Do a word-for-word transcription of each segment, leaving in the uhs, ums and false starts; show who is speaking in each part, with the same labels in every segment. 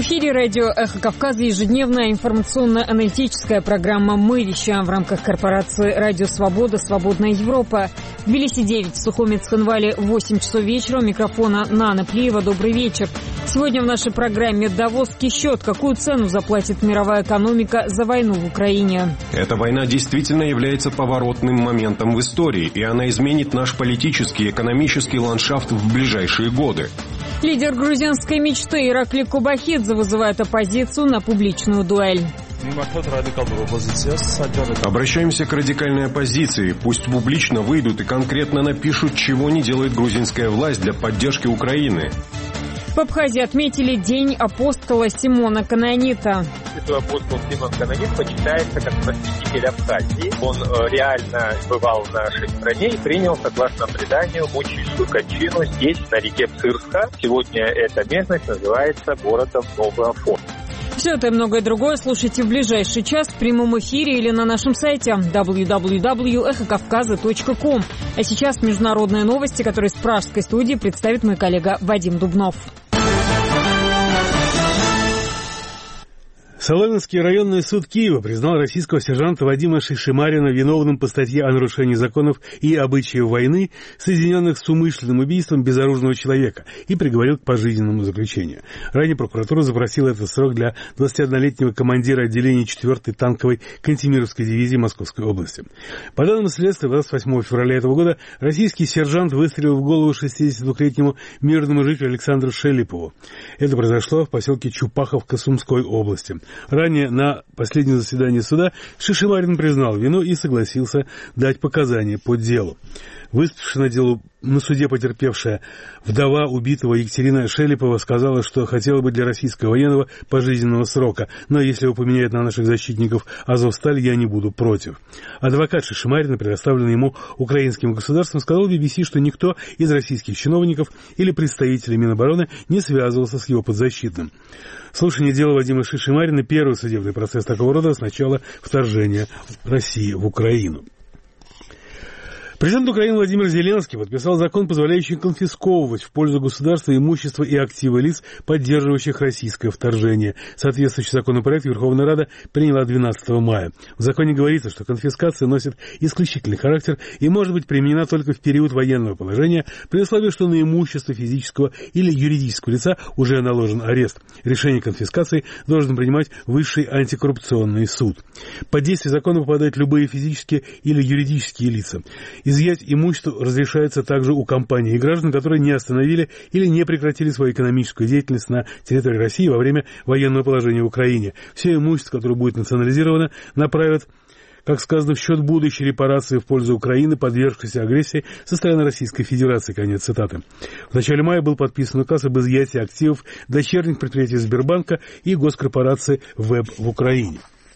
Speaker 1: В эфире радио «Эхо Кавказа» ежедневная информационно-аналитическая программа «Мы вещаем» в рамках корпорации «Радио Свобода. Свободная Европа». В Тбилиси девять, в Сухуми Цхинвале восемь часов вечера. У микрофона Нана Плиева. Добрый вечер. Сегодня в нашей программе «Давосский счет». Какую цену заплатит мировая экономика за войну в Украине?
Speaker 2: Эта война действительно является поворотным моментом в истории, и она изменит наш политический и экономический ландшафт в ближайшие годы.
Speaker 1: Лидер грузинской мечты Иракли Кубахидзе вызывает оппозицию на публичную дуэль.
Speaker 2: Обращаемся к радикальной оппозиции. Пусть публично выйдут и конкретно напишут, чего не делает грузинская власть для поддержки Украины.
Speaker 1: В Абхазии отметили День апостола Симона Канонита.
Speaker 3: Святой апостол Симон Канонит почитается как просветитель Абхазии. Он реально бывал в нашей стране и принял, согласно преданию, мучительную кончину здесь, на реке Псырска. Сегодня эта местность называется городом Новый Афон.
Speaker 1: Все это и многое другое слушайте в ближайший час в прямом эфире или на нашем сайте дабл ю дабл ю дабл ю точка эхо кавказа точка ком. А сейчас международные новости, которые с пражской студии представит мой коллега Вадим Дубнов.
Speaker 4: Соломенский районный суд Киева признал российского сержанта Вадима Шишимарина виновным по статье о нарушении законов и обычаев войны, соединенных с умышленным убийством безоружного человека, и приговорил к пожизненному заключению. Ранее прокуратура запросила этот срок для двадцатиоднолетнего командира отделения четвёртой танковой Кантемировской дивизии Московской области. По данным следствия, двадцать восьмого февраля этого года российский сержант выстрелил в голову шестидесятидвухлетнему мирному жителю Александру Шелипову. Это произошло в поселке Чупаховка Сумской области. Ранее на последнем заседании суда Шишимарин признал вину и согласился дать показания по делу. Выступившая на делу на суде потерпевшая вдова убитого Екатерина Шелипова сказала, что хотела бы для российского военного пожизненного срока, но если его поменяют на наших защитников Азовсталь, я не буду против. Адвокат Шишимарина, предоставленный ему украинским государством, сказал би би си, что никто из российских чиновников или представителей Минобороны не связывался с его подзащитным. Слушание дела Вадима Шишимарина – первый судебный процесс такого рода с начала вторжения России в Украину. Президент Украины Владимир Зеленский подписал закон, позволяющий конфисковывать в пользу государства имущество и активы лиц, поддерживающих российское вторжение. Соответствующий законопроект Верховная Рада приняла двенадцатого мая. В законе говорится, что конфискация носит исключительный характер и может быть применена только в период военного положения, при условии, что на имущество физического или юридического лица уже наложен арест. Решение конфискации должен принимать Высший антикоррупционный суд. Под действие закона попадают любые физические или юридические лица. Изъять имущество разрешается также у компаний и граждан, которые не остановили или не прекратили свою экономическую деятельность на территории России во время военного положения в Украине. Все имущество, которое будет национализировано, направят, как сказано, в счет будущей репарации в пользу Украины, подвергшейся агрессии со стороны Российской Федерации. Конец цитаты. В начале мая был подписан указ об изъятии активов дочерних предприятий Сбербанка и госкорпорации ВЭБ в Украине.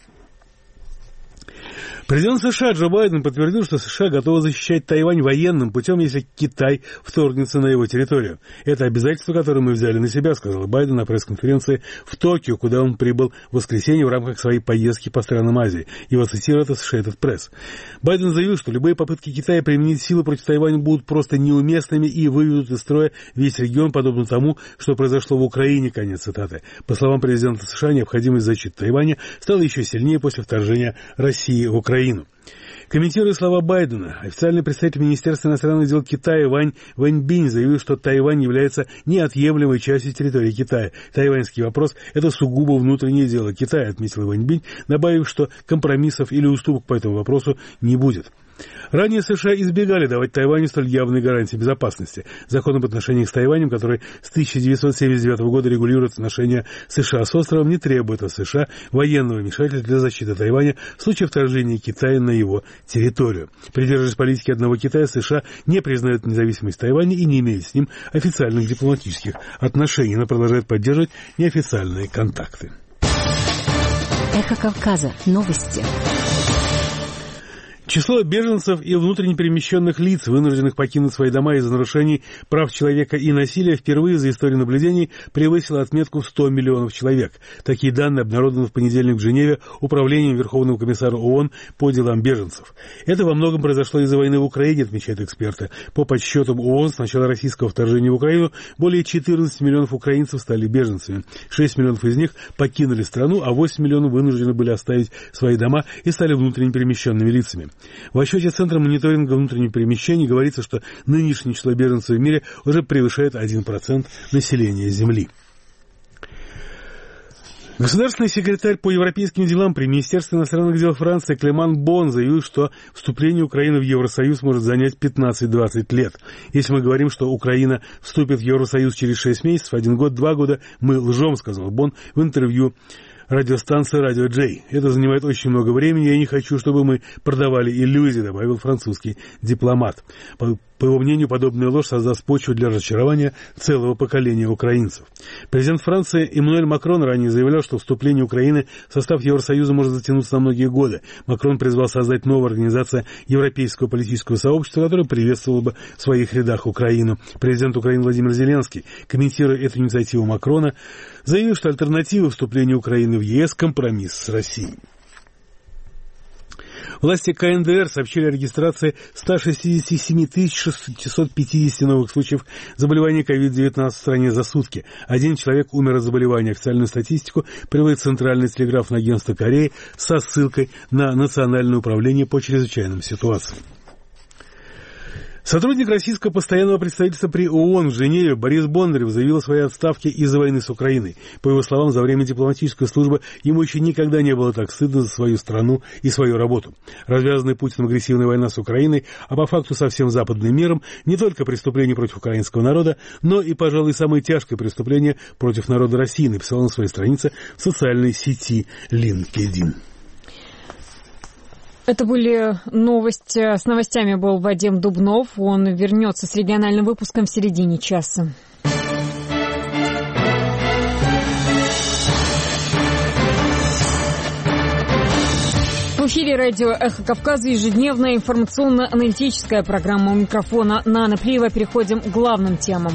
Speaker 4: Президент США Джо Байден подтвердил, что США готовы защищать Тайвань военным путем, если Китай вторгнется на его территорию. Это обязательство, которое мы взяли на себя, сказал Байден на пресс-конференции в Токио, куда он прибыл в воскресенье в рамках своей поездки по странам Азии. Его цитирует Associated Press. Байден заявил, что любые попытки Китая применить силу против Тайваня будут просто неуместными и выведут из строя весь регион, подобно тому, что произошло в Украине. Конец цитаты. По словам президента США, необходимость защиты Тайваня стала еще сильнее после вторжения России в Украину. Комментируя слова Байдена, официальный представитель Министерства иностранных дел Китая Вань Вэньбинь заявил, что Тайвань является неотъемлемой частью территории Китая. Тайваньский вопрос – это сугубо внутреннее дело Китая, отметил Вэньбинь, добавив, что компромиссов или уступок по этому вопросу не будет. Ранее США избегали давать Тайваню столь явные гарантии безопасности. Закон об отношениях с Тайванем, который с тысяча девятьсот семьдесят девятого года регулирует отношения США с островом, не требует от США военного вмешательства для защиты Тайваня в случае вторжения Китая на его территорию. Придерживаясь политики одного Китая, США не признают независимость Тайваня и не имеют с ним официальных дипломатических отношений, но продолжают поддерживать неофициальные контакты.
Speaker 5: Эхо Кавказа. Новости.
Speaker 4: Число беженцев и внутренне перемещенных лиц, вынужденных покинуть свои дома из-за нарушений прав человека и насилия, впервые за историю наблюдений превысило отметку в сто миллионов человек. Такие данные обнародованы в понедельник в Женеве Управлением Верховного комиссара ООН по делам беженцев. Это во многом произошло из-за войны в Украине, отмечают эксперты. По подсчетам ООН, с начала российского вторжения в Украину более четырнадцать миллионов украинцев стали беженцами. шесть миллионов из них покинули страну, а восемь миллионов вынуждены были оставить свои дома и стали внутренне перемещенными лицами. В отчете Центра мониторинга внутренних перемещений говорится, что нынешнее число беженцев в мире уже превышает один процент населения Земли. Государственный секретарь по европейским делам при Министерстве иностранных дел Франции Клеман Бон заявил, что вступление Украины в Евросоюз может занять пятнадцать-двадцать лет. Если мы говорим, что Украина вступит в Евросоюз через шесть месяцев, один год, два года, мы лжем, сказал Бон в интервью радиостанции «Радио Джей». Это занимает очень много времени, я не хочу, чтобы мы продавали иллюзии, добавил французский дипломат. По, по его мнению, подобная ложь создаст почву для разочарования целого поколения украинцев. Президент Франции Эммануэль Макрон ранее заявлял, что вступление Украины в состав Евросоюза может затянуться на многие годы. Макрон призвал создать новую организацию Европейского политического сообщества, которая приветствовала бы в своих рядах Украину. Президент Украины Владимир Зеленский, комментируя эту инициативу Макрона, заявил, что альтернатива вступлению Украины в ЕС – компромисс с Россией. Власти ка эн дэ эр сообщили о регистрации ста шестидесяти семи тысяч шестисот пятидесяти новых случаев заболевания ковид девятнадцать в стране за сутки. Один человек умер от заболевания. Официальную статистику приводит Центральное телеграфное агентство Кореи со ссылкой на Национальное управление по чрезвычайным ситуациям. Сотрудник российского постоянного представительства при ООН в Женеве Борис Бондарев заявил о своей отставке из-за войны с Украиной. По его словам, за время дипломатической службы ему еще никогда не было так стыдно за свою страну и свою работу. Развязанная Путиным агрессивная война с Украиной, а по факту со всем западным миром, не только преступление против украинского народа, но и, пожалуй, самое тяжкое преступление против народа России, написал на своей странице в социальной сети LinkedIn.
Speaker 1: Это были новости. С новостями был Вадим Дубнов. Он вернется с региональным выпуском в середине часа. В эфире радио «Эхо Кавказа», ежедневная информационно-аналитическая программа. У микрофона Нана Плиева. Переходим к главным темам.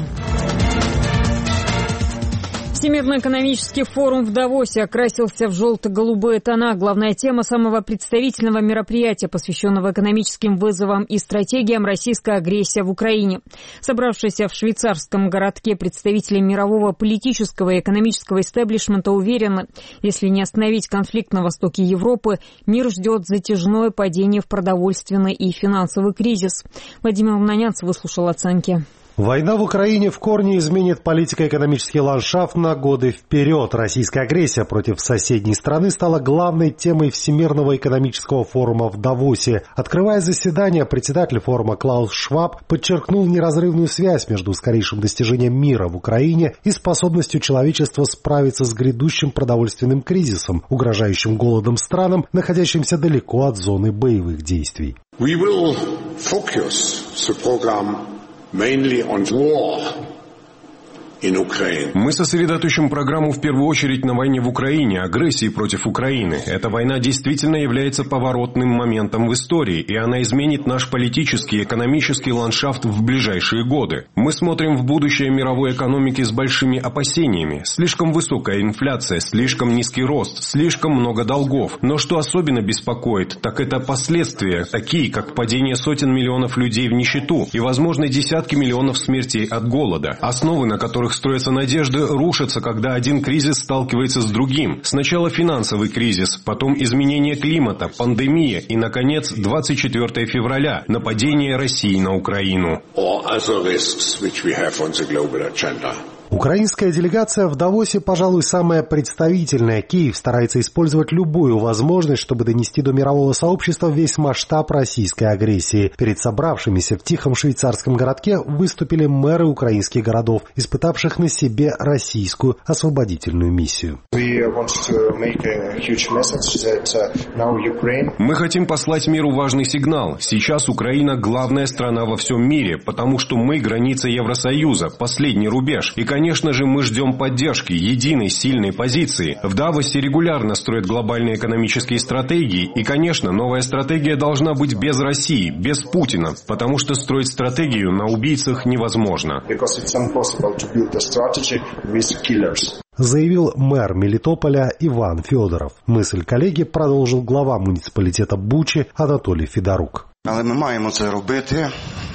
Speaker 1: Всемирный экономический форум в Давосе окрасился в желто-голубые тона. Главная тема самого представительного мероприятия, посвященного экономическим вызовам и стратегиям, российская агрессия в Украине. Собравшиеся в швейцарском городке представители мирового политического и экономического истеблишмента уверены, если не остановить конфликт на востоке Европы, мир ждет затяжное падение в продовольственный и финансовый кризис. Владимир Мнанянц выслушал оценки.
Speaker 5: Война в Украине в корне изменит политико-экономический ландшафт на годы вперед. Российская агрессия против соседней страны стала главной темой Всемирного экономического форума в Давосе. Открывая заседание, председатель форума Клаус Шваб подчеркнул неразрывную связь между скорейшим достижением мира в Украине и способностью человечества справиться с грядущим продовольственным кризисом, угрожающим голодом странам, находящимся далеко от зоны боевых действий.
Speaker 6: We will focus the program mainly on war in Ukraine.
Speaker 2: Мы сосредоточим программу в первую очередь на войне в Украине, агрессии против Украины. Эта война действительно является поворотным моментом в истории, и она изменит наш политический и экономический ландшафт в ближайшие годы. Мы смотрим в будущее мировой экономики с большими опасениями. Слишком высокая инфляция, слишком низкий рост, слишком много долгов. Но что особенно беспокоит, так это последствия, такие как падение сотен миллионов людей в нищету и, возможно, десятки миллионов смертей от голода. Основы, на которых строятся надежды, рушатся, когда один кризис сталкивается с другим. Сначала финансовый кризис, потом изменение климата, пандемия и, наконец, двадцать четвёртого февраля, нападение России на Украину.
Speaker 5: Украинская делегация в Давосе, пожалуй, самая представительная. Киев старается использовать любую возможность, чтобы донести до мирового сообщества весь масштаб российской агрессии. Перед собравшимися в тихом швейцарском городке выступили мэры украинских городов, испытавших на себе российскую освободительную миссию.
Speaker 2: Мы хотим послать миру важный сигнал. Сейчас Украина главная страна во всем мире, потому что мы граница Евросоюза, последний рубеж. И, конечно, Конечно же, мы ждем поддержки, единой, сильной позиции. В Давосе регулярно строят глобальные экономические стратегии, и, конечно, новая стратегия должна быть без России, без Путина, потому что строить стратегию на убийцах невозможно.
Speaker 5: Заявил мэр Мелитополя Иван Федоров. Мысль коллеги продолжил глава муніципалітету Бучі Анатолій Федорук.
Speaker 7: Але ми маємо це робити,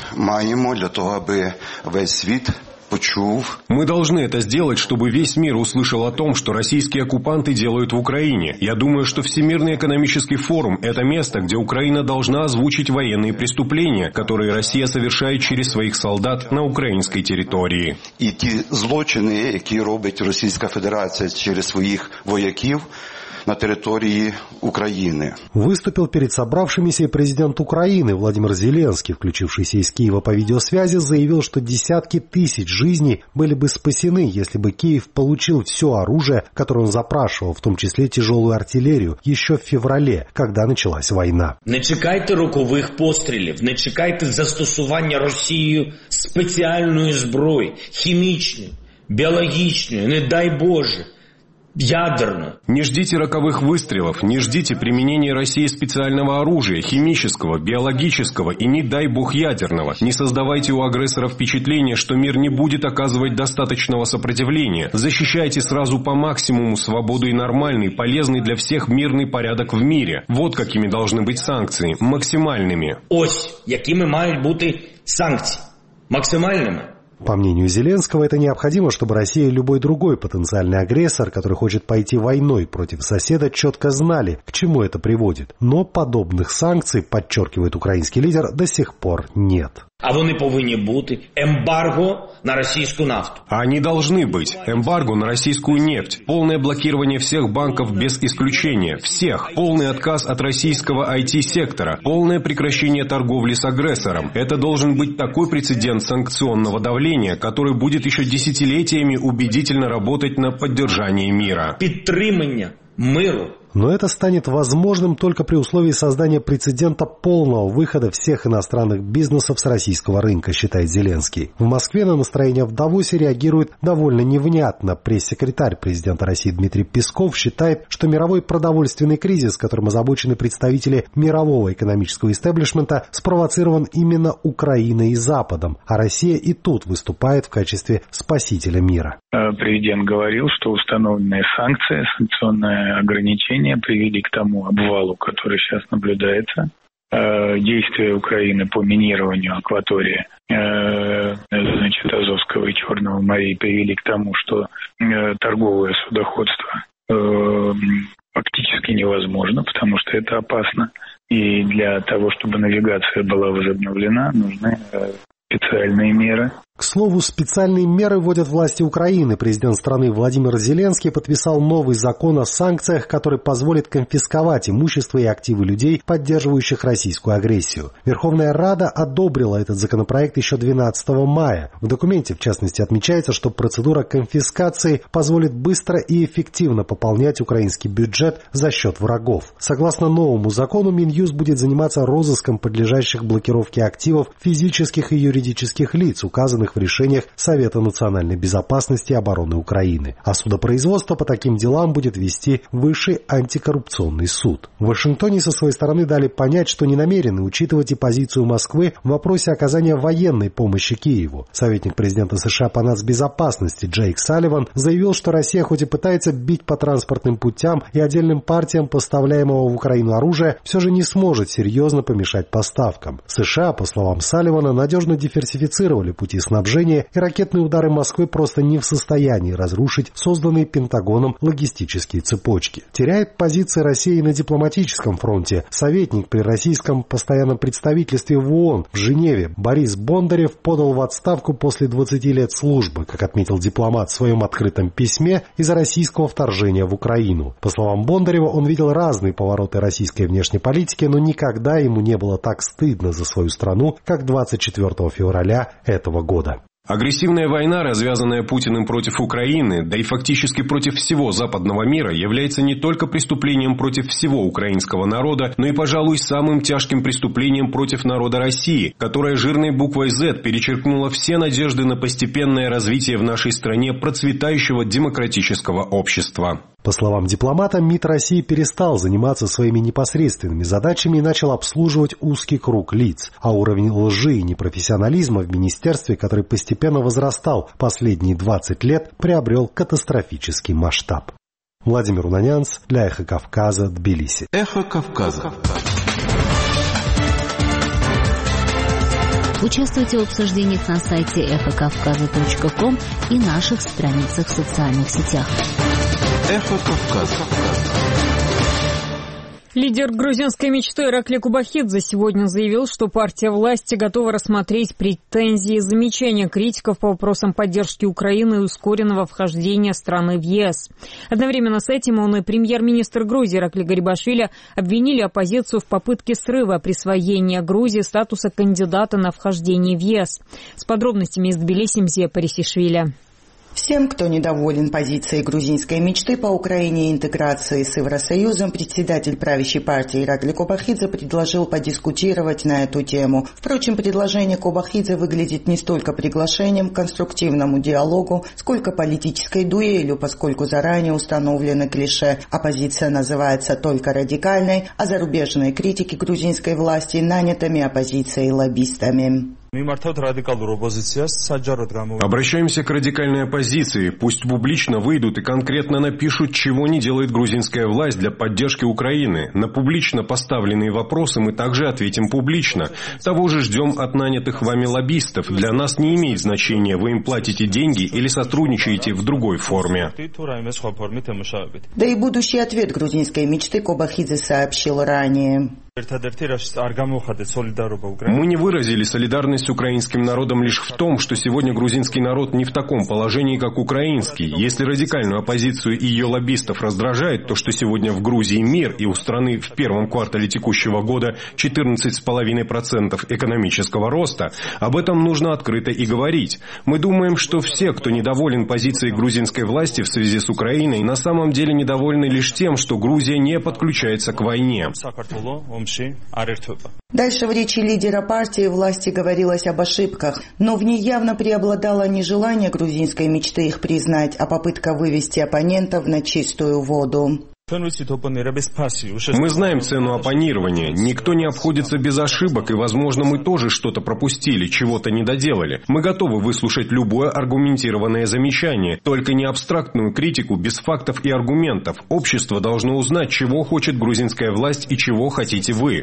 Speaker 7: маємо для того, аби весь світ почув.
Speaker 2: Мы должны это сделать, чтобы весь мир услышал о том, что российские оккупанты делают в Украине. Я думаю, что Всемирный экономический форум – это место, где Украина должна озвучить военные преступления, которые Россия совершает через своих солдат на украинской территории.
Speaker 7: І ті злочини, які робить Російська Федерація через своїх вояків на территории Украины.
Speaker 5: Выступил перед собравшимися и президент Украины Владимир Зеленский, включившийся из Киева по видеосвязи, заявил, что десятки тысяч жизней были бы спасены, если бы Киев получил все оружие, которое он запрашивал, в том числе тяжелую артиллерию, еще в феврале, когда началась война.
Speaker 8: Не чекайте рокових пострілів, не чекайте застосування Росією спеціальної зброї, хімічної, біологічної, не дай Боже, ядерно.
Speaker 2: Не ждите роковых выстрелов, не ждите применения России специального оружия, химического, биологического и, не дай бог, ядерного. Не создавайте у агрессора впечатление, что мир не будет оказывать достаточного сопротивления. Защищайте сразу по максимуму свободу и нормальный, полезный для всех мирный порядок в мире. Вот какими должны быть санкции. Максимальными.
Speaker 8: Ось, якими мають бути санкції. Максимальними.
Speaker 5: По мнению Зеленского, это необходимо, чтобы Россия и любой другой потенциальный агрессор, который хочет пойти войной против соседа, четко знали, к чему это приводит. Но подобных санкций, подчеркивает украинский лидер, до сих пор нет.
Speaker 8: А вони повинні бути. Эмбарго на российскую нафту.
Speaker 2: А они должны быть. Эмбарго на российскую нефть. Полное блокирование всех банков без исключения. Всех. Полный отказ от российского ай ти-сектора. Полное прекращение торговли с агрессором. Это должен быть такой прецедент санкционного давления, который будет еще десятилетиями убедительно работать на поддержание мира.
Speaker 8: Підтримання миру.
Speaker 5: Но это станет возможным только при условии создания прецедента полного выхода всех иностранных бизнесов с российского рынка, считает Зеленский. В Москве на настроение в Давосе реагирует довольно невнятно. Пресс-секретарь президента России Дмитрий Песков считает, что мировой продовольственный кризис, которым озабочены представители мирового экономического истеблишмента, спровоцирован именно Украиной и Западом, а Россия и тут выступает в качестве спасителя мира.
Speaker 9: Президент говорил, что установленные санкции, санкционные ограничения привели к тому обвалу, который сейчас наблюдается. Действия Украины по минированию акватории значит, Азовского и Черного морей привели к тому, что торговое судоходство фактически невозможно, потому что это опасно. И для того, чтобы навигация была возобновлена, нужны специальные меры.
Speaker 5: К слову, специальные меры вводят власти Украины. Президент страны Владимир Зеленский подписал новый закон о санкциях, который позволит конфисковать имущество и активы людей, поддерживающих российскую агрессию. Верховная Рада одобрила этот законопроект еще двенадцатого мая. В документе, в частности, отмечается, что процедура конфискации позволит быстро и эффективно пополнять украинский бюджет за счет врагов. Согласно новому закону, Минюст будет заниматься розыском подлежащих блокировке активов физических и юридических лиц, указанных в решениях Совета национальной безопасности и обороны Украины. А судопроизводство по таким делам будет вести Высший антикоррупционный суд. В Вашингтоне со своей стороны дали понять, что не намерены учитывать и позицию Москвы в вопросе оказания военной помощи Киеву. Советник президента США по нацбезопасности Джейк Салливан заявил, что Россия хоть и пытается бить по транспортным путям и отдельным партиям поставляемого в Украину оружия, все же не сможет серьезно помешать поставкам. США, по словам Салливана, надежно диверсифицировали пути снабжения, и ракетные удары Москвы просто не в состоянии разрушить созданные Пентагоном логистические цепочки. Теряет позиции России на дипломатическом фронте. Советник при российском постоянном представительстве в ООН в Женеве Борис Бондарев подал в отставку после двадцати лет службы, как отметил дипломат в своем открытом письме, из-за российского вторжения в Украину. По словам Бондарева, он видел разные повороты российской внешней политики, но никогда ему не было так стыдно за свою страну, как двадцать четвёртого февраля этого года.
Speaker 2: Агрессивная война, развязанная Путиным против Украины, да и фактически против всего западного мира, является не только преступлением против всего украинского народа, но и, пожалуй, самым тяжким преступлением против народа России, которая жирной буквой «З» перечеркнула все надежды на постепенное развитие в нашей стране процветающего демократического общества.
Speaker 5: По словам дипломата, МИД России перестал заниматься своими непосредственными задачами и начал обслуживать узкий круг лиц. А уровень лжи и непрофессионализма в министерстве, который постепенно возрастал последние двадцать лет, приобрел катастрофический масштаб. Владимир Унанянц для «Эхо Кавказа», Тбилиси.
Speaker 10: Эхо Кавказа.
Speaker 11: Участвуйте в обсуждениях на сайте эхо кавказа точка ком и наших страницах в социальных сетях.
Speaker 10: Эхо Кавказа.
Speaker 1: Лидер грузинской мечты Иракли Кубахидзе сегодня заявил, что партия власти готова рассмотреть претензии и замечания критиков по вопросам поддержки Украины и ускоренного вхождения страны в ЕС. Одновременно с этим он и премьер-министр Грузии Иракли Гарибашвили обвинили оппозицию в попытке срыва присвоения Грузии статуса кандидата на вхождение в ЕС. С подробностями из Тбилиси Мзия Парисишвили.
Speaker 12: Всем, кто недоволен позицией грузинской мечты по Украине и интеграции с Евросоюзом, председатель правящей партии Иракли Кубахидзе предложил подискутировать на эту тему. Впрочем, предложение Кубахидзе выглядит не столько приглашением к конструктивному диалогу, сколько политической дуэлью, поскольку заранее установлены клише. Оппозиция называется только радикальной, а зарубежные критики грузинской власти нанятыми оппозицией лоббистами.
Speaker 2: Обращаемся к радикальной оппозиции. Пусть публично выйдут и конкретно напишут, чего не делает грузинская власть для поддержки Украины. На публично поставленные вопросы мы также ответим публично. Того же ждем от нанятых вами лоббистов. Для нас не имеет значения, вы им платите деньги или сотрудничаете в другой форме.
Speaker 12: Да и будущий ответ грузинской мечты Кубахидзе сообщил ранее.
Speaker 2: Мы не выразили солидарность с украинским народом лишь в том, что сегодня грузинский народ не в таком положении, как украинский. Если радикальную оппозицию и ее лоббистов раздражает то, что сегодня в Грузии мир и у страны в первом квартале текущего года четырнадцать целых пять десятых процента экономического роста, об этом нужно открыто и говорить. Мы думаем, что все, кто недоволен позицией грузинской власти в связи с Украиной, на самом деле недовольны лишь тем, что Грузия не подключается к войне.
Speaker 12: Дальше в речи лидера партии власти говорилось об ошибках, но в ней явно преобладало не желание грузинской мечты их признать, а попытка вывести оппонентов на чистую воду.
Speaker 2: Мы знаем цену оппонирования. Никто не обходится без ошибок, и, возможно, мы тоже что-то пропустили, чего-то не доделали. Мы готовы выслушать любое аргументированное замечание, только не абстрактную критику без фактов и аргументов. Общество должно узнать, чего хочет грузинская власть и чего хотите вы.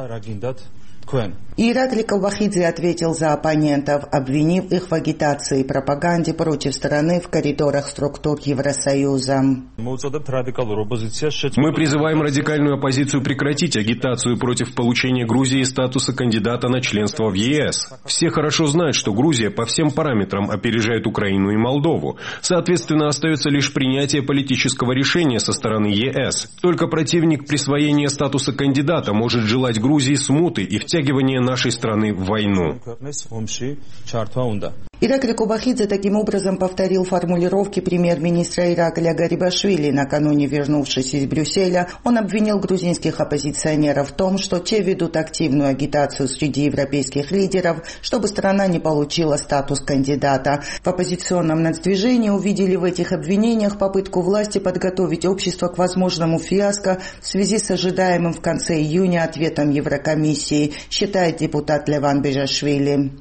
Speaker 12: Иракли Кубахидзе ответил за оппонентов, обвинив их в агитации и пропаганде против страны в коридорах структур Евросоюза.
Speaker 2: Мы призываем радикальную оппозицию прекратить агитацию против получения Грузии статуса кандидата на членство в ЕС. Все хорошо знают, что Грузия по всем параметрам опережает Украину и Молдову. Соответственно, остается лишь принятие политического решения со стороны ЕС. Только противник присвоения статуса кандидата может желать Грузии смуты и втягивания нашей страны в войну.
Speaker 12: Иракли Кубахидзе таким образом повторил формулировки премьер-министра Иракля Гарибашвили. Накануне вернувшись из Брюсселя, он обвинил грузинских оппозиционеров в том, что те ведут активную агитацию среди европейских лидеров, чтобы страна не получила статус кандидата. В оппозиционном нацдвижении увидели в этих обвинениях попытку власти подготовить общество к возможному фиаско в связи с ожидаемым в конце июня ответом Еврокомиссии, считает депутат Леван Бежашвили.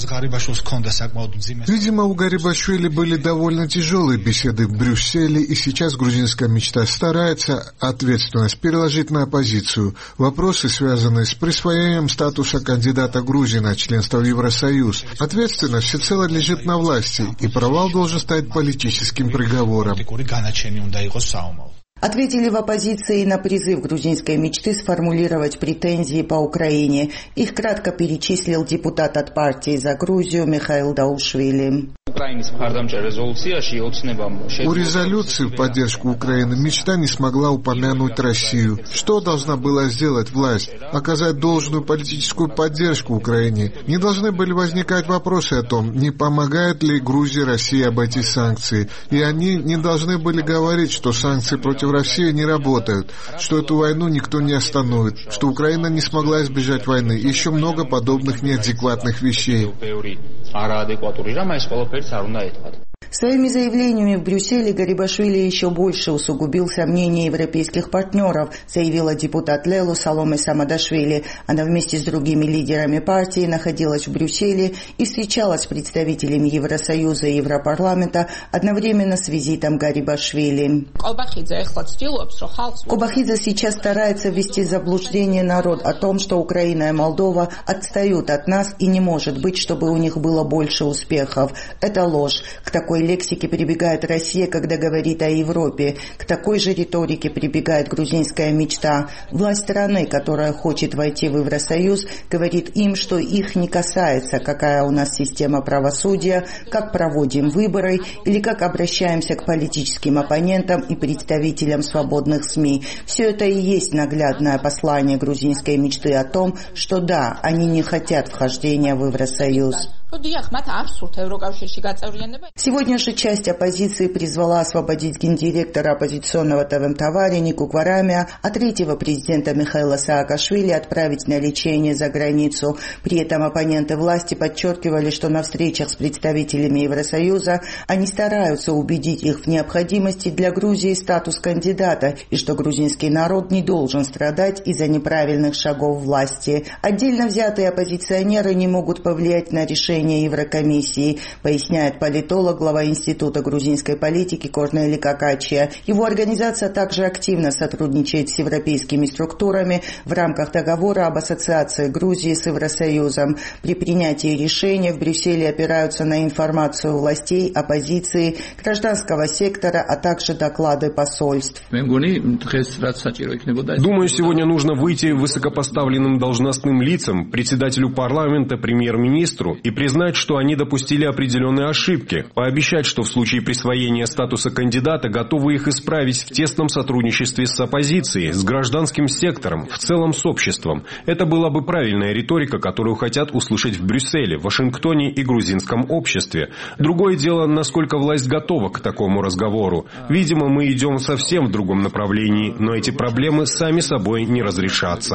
Speaker 13: Видимо, у Гарибашвили были довольно тяжелые беседы в Брюсселе, и сейчас грузинская мечта старается ответственность переложить на оппозицию. Вопросы, связанные с присвоением статуса кандидата Грузии на членство в Евросоюз. Ответственность всецело лежит на власти, и провал должен стать политическим приговором.
Speaker 12: Ответили в оппозиции на призыв грузинской мечты сформулировать претензии по Украине. Их кратко перечислил депутат от партии «За Грузию» Михаил Даушвили.
Speaker 13: У резолюции в поддержку Украины мечта не смогла упомянуть Россию. Что должна была сделать власть? Оказать должную политическую поддержку Украине. Не должны были возникать вопросы о том, не помогает ли Грузии России обойти санкции. И они не должны были говорить, что санкции против России не работают, что эту войну никто не остановит, что Украина не смогла избежать войны. И еще много подобных неадекватных вещей.
Speaker 12: Своими заявлениями в Брюсселе Гарибашвили еще больше усугубил сомнения европейских партнеров, заявила депутат Лелу Саломе Самадашвили. Она вместе с другими лидерами партии находилась в Брюсселе и встречалась с представителями Евросоюза и Европарламента одновременно с визитом Гарибашвили. Кобахидзе сейчас старается ввести в заблуждение народ о том, что Украина и Молдова отстают от нас и не может быть, чтобы у них было больше успехов. Это ложь. К такой лексике прибегает Россия, когда говорит о Европе. К такой же риторике прибегает грузинская мечта. Власть страны, которая хочет войти в Евросоюз, говорит им, что их не касается, какая у нас система правосудия, как проводим выборы или как обращаемся к политическим оппонентам и представителям свободных СМИ. Все это и есть наглядное послание грузинской мечты о том, что да, они не хотят вхождения в Евросоюз. Сегодня же часть оппозиции призвала освободить гендиректора оппозиционного ТВМ-Тавари Нику Кварамия, а третьего президента Михаила Саакашвили отправить на лечение за границу. При этом оппоненты власти подчеркивали, что на встречах с представителями Евросоюза они стараются убедить их в необходимости для Грузии статус кандидата и что грузинский народ не должен страдать из-за неправильных шагов власти. Отдельно взятые оппозиционеры не могут повлиять на решение Еврокомиссии, поясняет политолог, глава Института грузинской политики Корнели Какачия. Его организация также активно сотрудничает с европейскими структурами в рамках договора об ассоциации Грузии с Евросоюзом. При принятии решения в Брюсселе опираются на информацию властей, оппозиции, гражданского сектора, а также доклады посольств.
Speaker 2: Думаю, сегодня нужно выйти высокопоставленным должностным лицам, председателю парламента, премьер-министру и признать, что они допустили определенные ошибки, пообещать, что в случае присвоения статуса кандидата готовы их исправить в тесном сотрудничестве с оппозицией, с гражданским сектором, в целом с обществом. Это была бы правильная риторика, которую хотят услышать в Брюсселе, Вашингтоне и грузинском обществе. Другое дело, насколько власть готова к такому разговору. Видимо, мы идем совсем в другом направлении, но эти проблемы сами собой не разрешатся.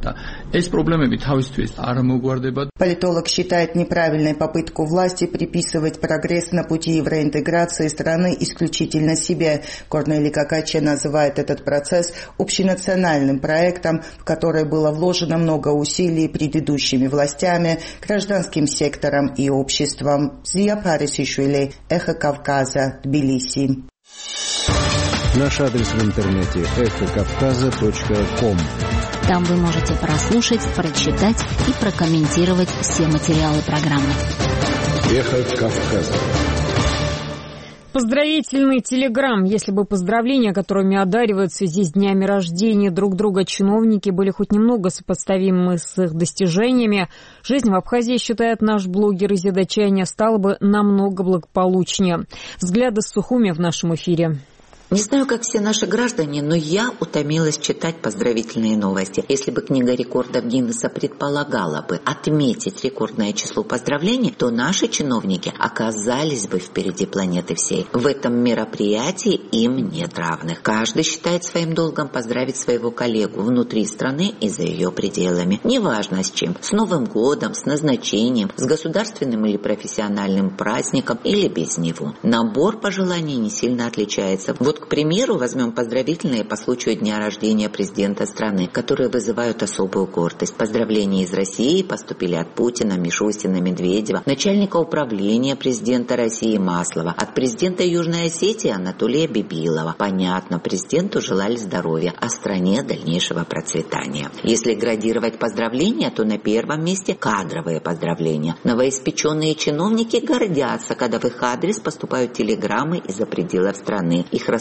Speaker 12: Политолог считает неправильной попытку власти приписывать прогресс на пути евроинтеграции страны исключительно себе. Корнели Какачия называет этот процесс общенациональным проектом, в который было вложено много усилий предыдущими властями, гражданским сектором и обществом. Зия Парисишвили, Эхо Кавказа, Тбилиси.
Speaker 14: Наш адрес в интернете эхо кавказа точка ком.
Speaker 11: Там вы можете прослушать, прочитать и прокомментировать все материалы программы.
Speaker 14: Эхо Кавказа.
Speaker 1: Поздравительный телеграмм. Если бы поздравления, которыми одаривают в связи с днями рождения друг друга чиновники, были хоть немного сопоставимы с их достижениями, жизнь в Абхазии, считает наш блогер из Ядачания, стала бы намного благополучнее. Взгляды с Сухуми в нашем эфире.
Speaker 15: Не знаю, как все наши граждане, но я утомилась читать поздравительные новости. Если бы книга рекордов Гиннесса предполагала бы отметить рекордное число поздравлений, то наши чиновники оказались бы впереди планеты всей. В этом мероприятии им нет равных. Каждый считает своим долгом поздравить своего коллегу внутри страны и за ее пределами. Неважно с чем. С Новым годом, с назначением, с государственным или профессиональным праздником или без него. Набор пожеланий не сильно отличается. Вот, к примеру, возьмем поздравительные по случаю дня рождения президента страны, которые вызывают особую гордость. Поздравления из России поступили от Путина, Мишустина, Медведева, начальника управления президента России Маслова, от президента Южной Осетии Анатолия Бибилова. Понятно, президенту желали здоровья, а стране дальнейшего процветания. Если градировать поздравления, то на первом месте кадровые поздравления. Новоиспеченные чиновники гордятся, когда в их адрес поступают телеграммы из-за пределов страны. Их рассылают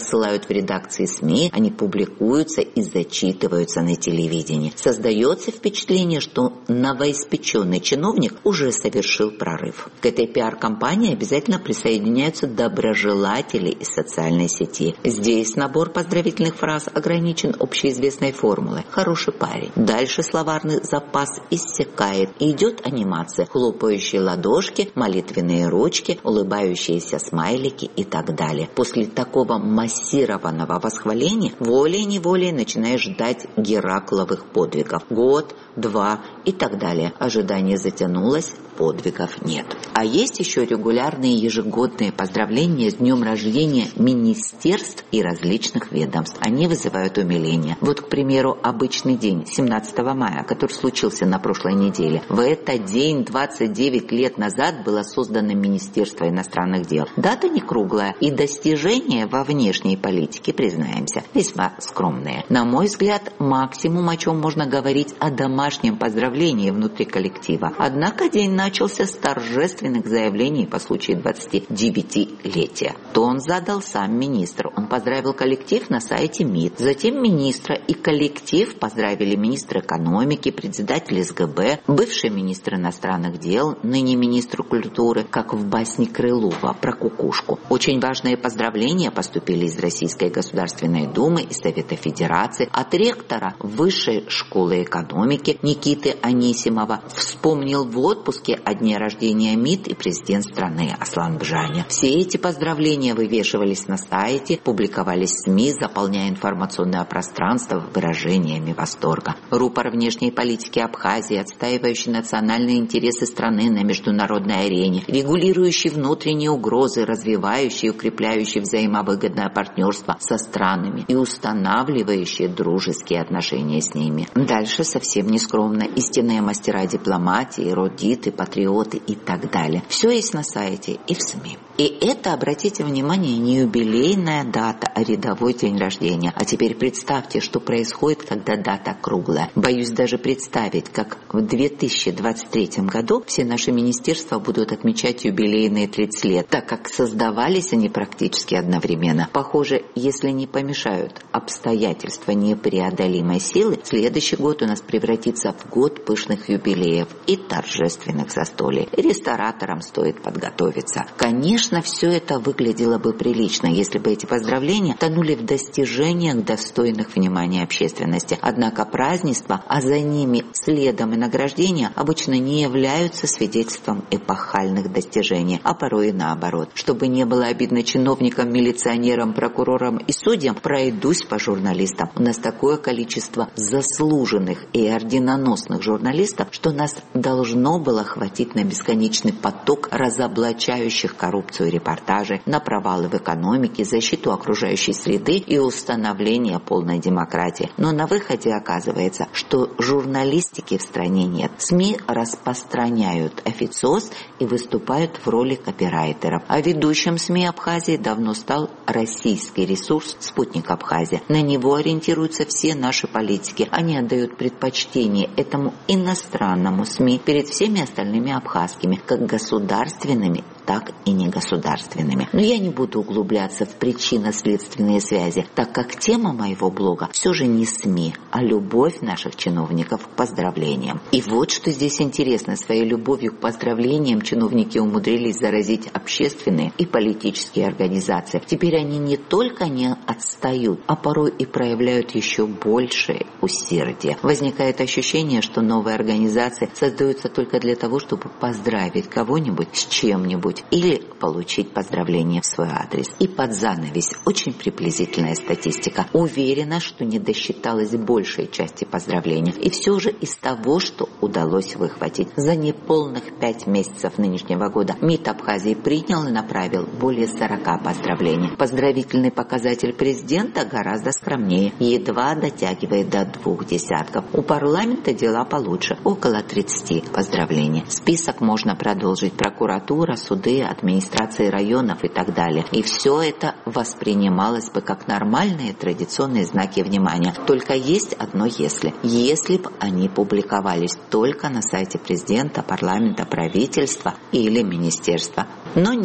Speaker 15: отсылают в редакции СМИ, они публикуются и зачитываются на телевидении. Создается впечатление, что новоиспеченный чиновник уже совершил прорыв. К этой пиар-компании обязательно присоединяются доброжелатели из социальной сети. Здесь набор поздравительных фраз ограничен общеизвестной формулой «хороший парень». Дальше словарный запас иссякает, и идет анимация: хлопающие ладошки, молитвенные ручки, улыбающиеся смайлики и так далее. После такого массированного восхваления волей-неволей начинаешь ждать Геракловых подвигов. Год, два и так далее. Ожидание затянулось, подвигов нет. А есть еще регулярные ежегодные поздравления с днем рождения министерств и различных ведомств. Они вызывают умиление. Вот, к примеру, обычный день, семнадцатого мая, который случился на прошлой неделе. В этот день, двадцать девять лет назад, было создано Министерство иностранных дел. Дата не круглая, и достижения во внешней политике, признаемся, весьма скромные. На мой взгляд, максимум, о чем можно говорить, о домашнем поздравлении внутри коллектива. Однако день начался с торжественных заявлений по случаю двадцатидевятилетия. Тон задал сам министр. Он поздравил коллектив на сайте МИД. Затем министра и коллектив поздравили министр экономики, председатель СГБ, бывший министр иностранных дел, ныне министр культуры, как в басне Крылова про кукушку. Очень важные поздравления поступили из Российской Государственной Думы и Совета Федерации, от ректора Высшей школы экономики Никиты Анисимова. Вспомнил в отпуске о дне рождения МИД и президент страны Аслан Бжаня. Все эти поздравления вывешивались на сайте, публиковались в СМИ, заполняя информационное пространство выражениями восторга. Рупор внешней политики Абхазии, отстаивающий национальные интересы страны на международной арене, регулирующий внутренние угрозы, развивающий и укрепляющий взаимовыгодное партнерство со странами и устанавливающий дружеские отношения с ними. Дальше совсем не скромно. Истинные мастера дипломатии, эрудиты, патриоты и так далее. Все есть на сайте и в СМИ. И это, обратите внимание, не юбилейная дата, а рядовой день рождения. А теперь представьте, что происходит, когда дата круглая. Боюсь даже представить, как в две тысячи двадцать третьем году все наши министерства будут отмечать юбилейные тридцать лет, так как создавались они практически одновременно. Похоже, если не помешают обстоятельства непреодолимой силы, следующий год у нас превратится в год пышных юбилеев и торжественных застолий. Рестораторам стоит подготовиться. Конечно, все это выглядело бы прилично, если бы эти поздравления тонули в достижениях, достойных внимания общественности. Однако празднества, а за ними следом и награждения, обычно не являются свидетельством эпохальных достижений, а порой и наоборот. Чтобы не было обидно чиновникам, милиционерам, прокурорам и судьям, пройдусь по журналистам. У нас такое количество заслуженных и орденоносных журналистов, что нас должно было хватить на бесконечный поток разоблачающих коррупцию репортажей, на провалы в экономике, защиту окружающей среды и установление полной демократии. Но на выходе оказывается, что журналистики в стране нет. СМИ распространяют официоз и выступают в роли копирайтеров. А ведущим СМИ Абхазии давно стал российский ресурс «Спутник Абхазия». На него ориентируются все наши политики. Они отдают предпочтение этому иностранному СМИ перед всеми остальными абхазскими, как государственными, так и негосударственными. Но я не буду углубляться в причинно-следственные связи, так как тема моего блога все же не СМИ, а любовь наших чиновников к поздравлениям. И вот что здесь интересно. Своей любовью к поздравлениям чиновники умудрились заразить общественные и политические организации. Теперь они не только не отстают, а порой и проявляют еще большее усердие. Возникает ощущение, что новые организации создаются только для того, чтобы поздравить кого-нибудь с чем-нибудь или получить поздравление в свой адрес. И под занавес очень приблизительная статистика. Уверена, что не досчиталась большей части поздравлений. И все же из того, что удалось выхватить за неполных пять месяцев нынешнего года, МИД Абхазии принял и направил более сорока поздравлений. Поздравительный показатель президента гораздо скромнее, едва дотягивает до двух десятков. У парламента дела получше, около тридцати поздравлений. Список можно продолжить. Прокуратура, суды, администрации районов и так далее. И все это воспринималось бы как нормальные традиционные знаки внимания. Только есть одно «если». Если бы они публиковались только на сайте президента, парламента, правительства или министерства. Но нет,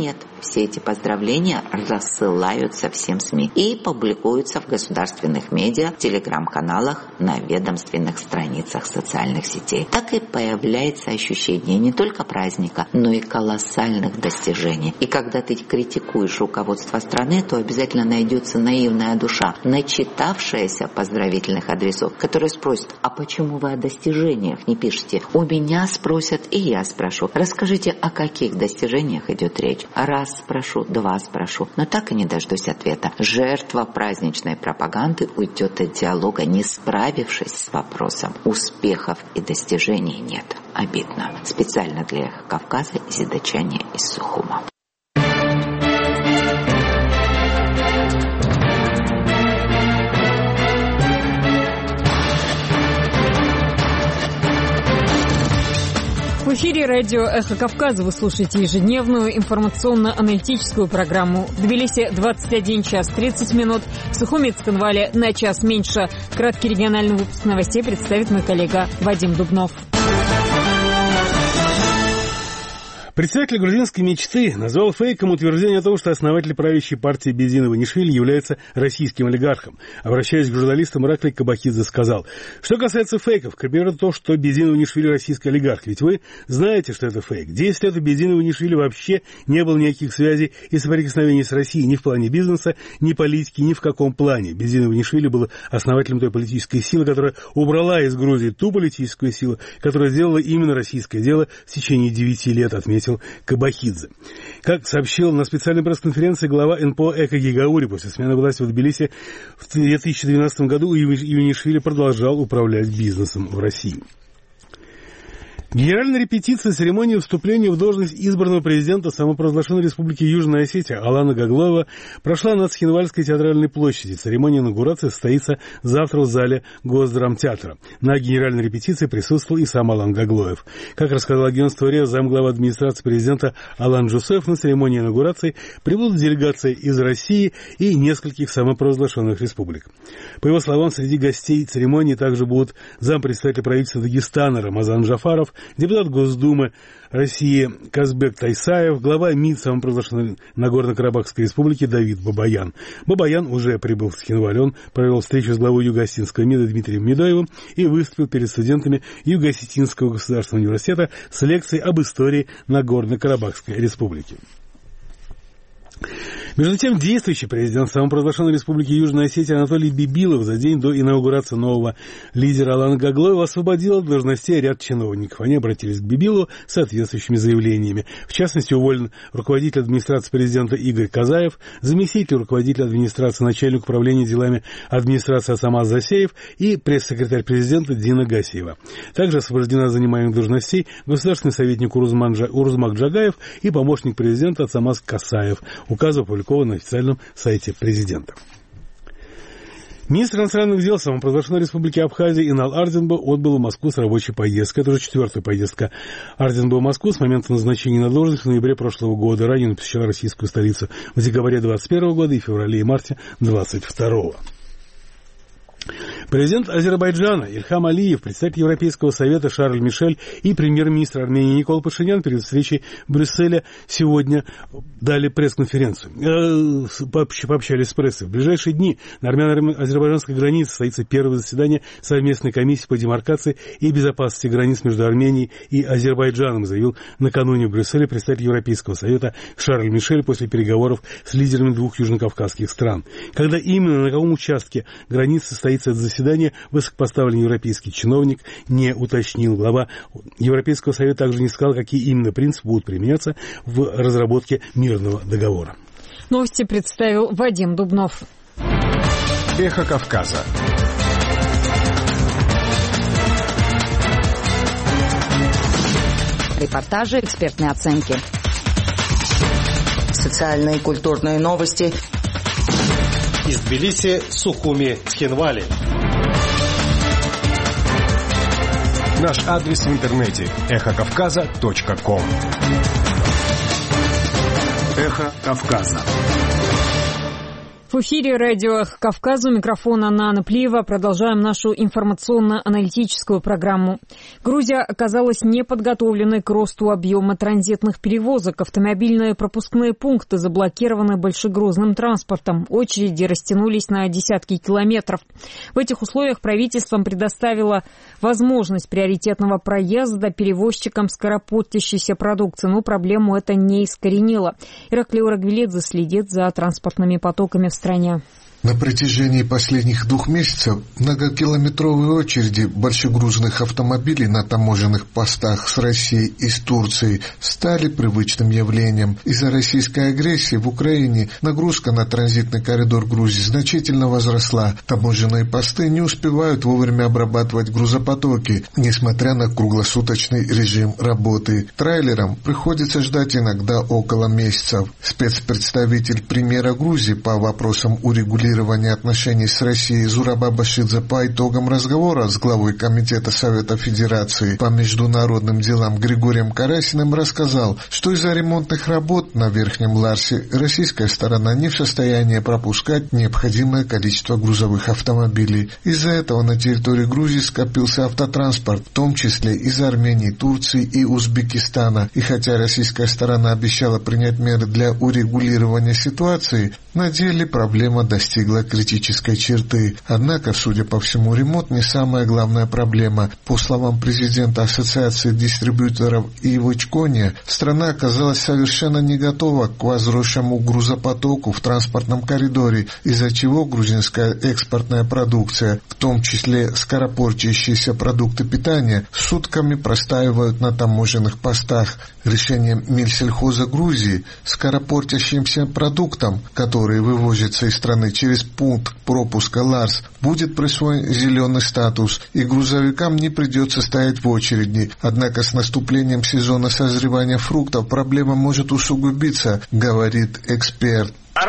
Speaker 15: все эти поздравления рассылаются всем СМИ и публикуются в государственных медиа, телеграм-каналах, на ведомственных страницах социальных сетей. Так и появляется ощущение не только праздника, но и колоссальных достижений. И когда ты критикуешь руководство страны, то обязательно найдется наивная душа, начитавшаяся поздравительных адресов, которые спросят: а почему вы о достижениях не пишете? У меня спросят, и я спрошу. Расскажите, о каких достижениях идет речь? Раз спрошу, два спрошу, но так и не дождусь ответа. Жертва праздничной пропаганды уйдет от диалога, не справившись с вопросом. Успехов и достижений нет. Обидно. Специально для «Эхо Кавказа» Зидачане из Сухума.
Speaker 1: В эфире радио «Эхо Кавказа» вы слушаете ежедневную информационно-аналитическую программу. В Тбилиси двадцать один час тридцать минут, в Сухуми и Цхинвале на час меньше. Краткий региональный выпуск новостей представит мой коллега Вадим Дубнов.
Speaker 4: Председатель грузинской мечты назвал фейком утверждение о том, что основатель правящей партии Бедин Иванишвили является российским олигархом. Обращаясь к журналистам, Ираклий Кабахидзе сказал: что касается фейков, к примеру, то, что Бедин Иванишвили российский олигарх. Ведь вы знаете, что это фейк. Десять лет у Бедин Иванишвили вообще не было никаких связей и соприкосновений с Россией ни в плане бизнеса, ни политики, ни в каком плане. Бедин Иванишвили был основателем той политической силы, которая убрала из Грузии ту политическую силу, которая сделала именно российское дело в течение девяти лет, отметил Кабахидзе. Как сообщил на специальной пресс-конференции глава эн пэ о Эко Гигаури, после смены власти в Тбилиси в две тысячи двенадцатом году Иванишвили продолжал управлять бизнесом в России. Генеральная репетиция церемонии вступления в должность избранного президента самопровозглашенной республики Южная Осетия Алана Гаглоева прошла на Цхинвальской театральной площади. Церемония инаугурации состоится завтра в зале Госдрамтеатра. На генеральной репетиции присутствовал и сам Алан Гаглоев. Как рассказал агентство РИА замглава администрации президента Алан Джусеф, на церемонии инаугурации прибудут делегации из России и нескольких самопровозглашенных республик. По его словам, среди гостей церемонии также будут зампредседателя правительства Дагестана Рамазан Джафаров, депутат Госдумы России Казбек Тайсаев, глава МИД самопровозглашенной Нагорно-Карабахской республики Давид Бабаян. Бабаян уже прибыл в Цхинваль. Он провел встречу с главой Юго-Осетинского МИДа Дмитрием Медоевым и выступил перед студентами Юго-Осетинского государственного университета с лекцией об истории Нагорно-Карабахской республики. Между тем, действующий президент самопровозглашенной республики Южная Осетия Анатолий Бибилов за день до инаугурации нового лидера Алана Гаглоева освободил от должностей ряд чиновников. Они обратились к Бибилову с соответствующими заявлениями. В частности, уволен руководитель администрации президента Игорь Казаев, заместитель руководителя администрации, начальник управления делами администрации Асамаз Засеев и пресс-секретарь президента Дина Гасиева. Также освобождена занимаемых должностей государственный советник Урузмак Джагаев и помощник президента Асамаз Касаев. Указ опубликован на официальном сайте президента. Министр иностранных дел самопровозглашенной республики Абхазия Инал Ардинбо отбыл в Москву с рабочей поездкой. Это уже четвертая поездка Ардинбо в Москву с момента назначения на должность в ноябре прошлого года. Ранее он посещал российскую столицу в декабре двадцать первого года и феврале и марте двадцать второго. Президент Азербайджана Ильхам Алиев, председатель Европейского совета Шарль Мишель и премьер-министр Армении Никол Пашинян перед встречей в Брюсселе сегодня дали пресс-конференцию. Пообщались с прессой. В ближайшие дни на армяно-азербайджанской границе состоится первое заседание совместной комиссии по демаркации и безопасности границ между Арменией и Азербайджаном, заявил накануне в Брюсселе представитель Европейского совета Шарль Мишель после переговоров с лидерами двух южнокавказских стран. Когда именно на каком участке границы состоится это заседание, высокопоставленный европейский чиновник не уточнил. Глава Европейского совета также не сказал, какие именно принципы будут применяться в разработке мирного договора.
Speaker 1: Новости представил Вадим Дубнов.
Speaker 2: Эхо Кавказа.
Speaker 16: Репортажи, экспертные оценки.
Speaker 12: Социальные и культурные новости.
Speaker 5: Из Тбилиси, Сухуми, Цхинвали.
Speaker 2: Наш адрес в интернете эхо кавказа точка ком.
Speaker 10: Эхо Кавказа.
Speaker 1: В эфире радио «Эхо Кавказа», у микрофона Анна Плиева. Продолжаем нашу информационно-аналитическую программу. Грузия оказалась неподготовленной к росту объема транзитных перевозок. Автомобильные пропускные пункты заблокированы большегрузным транспортом. Очереди растянулись на десятки километров. В этих условиях правительством предоставило возможность приоритетного проезда перевозчикам скоропортящейся продукции, но проблему это не искоренило. Ираклий Орагвелидзе следит за транспортными потоками в стране.
Speaker 13: На протяжении последних двух месяцев многокилометровые очереди большегрузных автомобилей на таможенных постах с Россией и с Турцией стали привычным явлением. Из-за российской агрессии в Украине нагрузка на транзитный коридор Грузии значительно возросла. Таможенные посты не успевают вовремя обрабатывать грузопотоки, несмотря на круглосуточный режим работы. Трейлерам приходится ждать иногда около месяцев. Спецпредставитель премьера Грузии по вопросам урегулирования отношений с Россией Зураба Башидзе по итогам разговора с главой Комитета Совета Федерации по международным делам Григорием Карасиным рассказал, что из-за ремонтных работ на Верхнем Ларсе российская сторона не в состоянии пропускать необходимое количество грузовых автомобилей. Из-за этого на территории Грузии скопился автотранспорт, в том числе из Армении, Турции и Узбекистана. И хотя российская сторона обещала принять меры для урегулирования ситуации, на деле проблема достигла критической черты. Однако, судя по всему, ремонт не самая главная проблема. По словам президента Ассоциации дистрибьюторов Ивочкония, страна оказалась совершенно не готова к возросшему грузопотоку в транспортном коридоре, из-за чего грузинская экспортная продукция, в том числе скоропортящиеся продукты питания, сутками простаивают на таможенных постах. Решением Минсельхоза Грузии скоропортящимся продуктам, которые вывозятся из страны через пункт пропуска Ларс, будет присвоен зеленый статус, и грузовикам не придется стоять в очереди. Однако с наступлением сезона созревания фруктов проблема может усугубиться, говорит эксперт.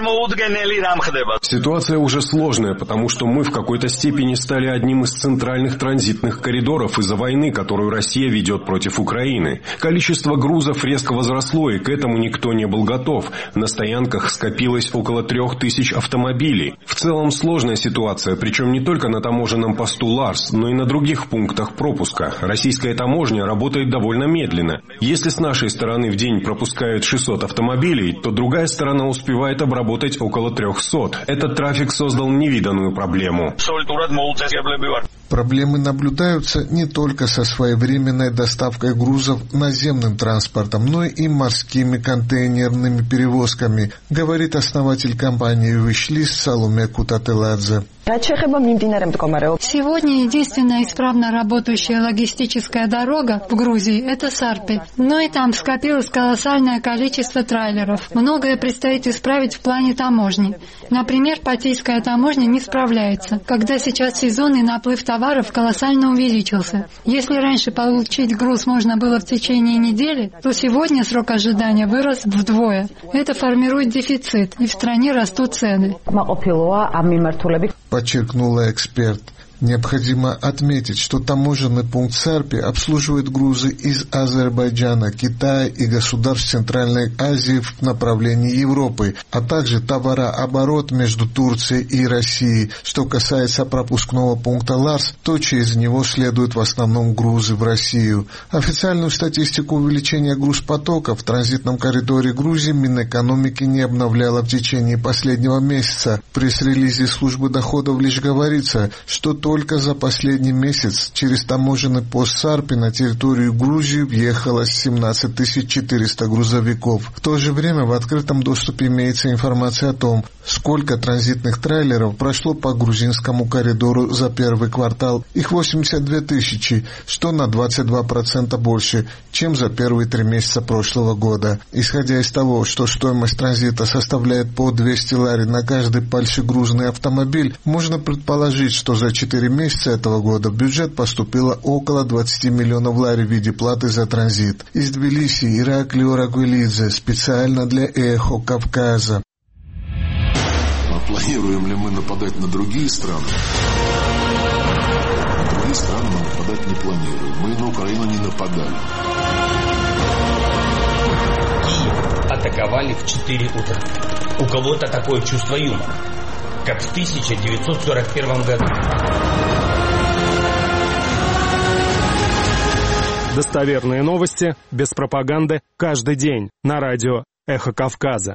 Speaker 2: Ситуация уже сложная, потому что мы в какой-то степени стали одним из центральных транзитных коридоров из-за войны, которую Россия ведет против Украины. Количество грузов резко возросло, и к этому никто не был готов. На стоянках скопилось около трех тысяч автомобилей. В целом сложная ситуация, причем не только на таможенном посту Ларс, но и на других пунктах пропуска. Российская таможня работает довольно медленно. Если с нашей стороны в день пропускают шестьсот автомобилей, то другая сторона успевает обработать работать около трехсот. Этот трафик создал невиданную проблему.
Speaker 13: Проблемы наблюдаются не только со своевременной доставкой грузов наземным транспортом, но и морскими контейнерными перевозками, говорит основатель компании «Вишлис» Саломе Кутателадзе.
Speaker 17: Сегодня единственная исправно работающая логистическая дорога в Грузии – это Сарпи. Но и там скопилось колоссальное количество трейлеров. Многое предстоит исправить в плане таможни. Например, Патийская таможня не справляется, когда сейчас сезонный наплыв товаров колоссально увеличился. Если раньше получить груз можно было в течение недели, то сегодня срок ожидания вырос вдвое. Это формирует дефицит, и в стране растут цены.
Speaker 13: Подчеркнула эксперт. Необходимо отметить, что таможенный пункт Сарпи обслуживает грузы из Азербайджана, Китая и государств Центральной Азии в направлении Европы, а также товарооборот между Турцией и Россией. Что касается пропускного пункта Ларс, то через него следуют в основном грузы в Россию. Официальную статистику увеличения грузпотока в транзитном коридоре Грузии Минэкономики не обновляла в течение последнего месяца. В пресс-релизе службы доходов лишь говорится, что только за последний месяц через таможенный пост Сарпи на территорию Грузии въехало семнадцать тысяч четыреста грузовиков. В то же время в открытом доступе имеется информация о том, сколько транзитных трейлеров прошло по грузинскому коридору за первый квартал. Их восемьдесят две тысячи, что на двадцать два процента больше, чем за первые три месяца прошлого года. Исходя из того, что стоимость транзита составляет по двести лари на каждый большегрузный автомобиль, можно предположить, что за четыре месяца этого года в бюджет поступило около двадцать миллионов лари в виде платы за транзит. Из Тбилиси Ираклий Орагвелидзе специально для «Эхо Кавказа».
Speaker 18: А планируем ли мы нападать на другие страны? На другие страны мы нападать не планируем. Мы на Украину не нападали.
Speaker 8: Атаковали в четыре утра. У кого-то такое чувство юмора. как в тысяча девятьсот сорок первом году.
Speaker 19: Достоверные новости, без пропаганды, каждый день на радио «Эхо Кавказа».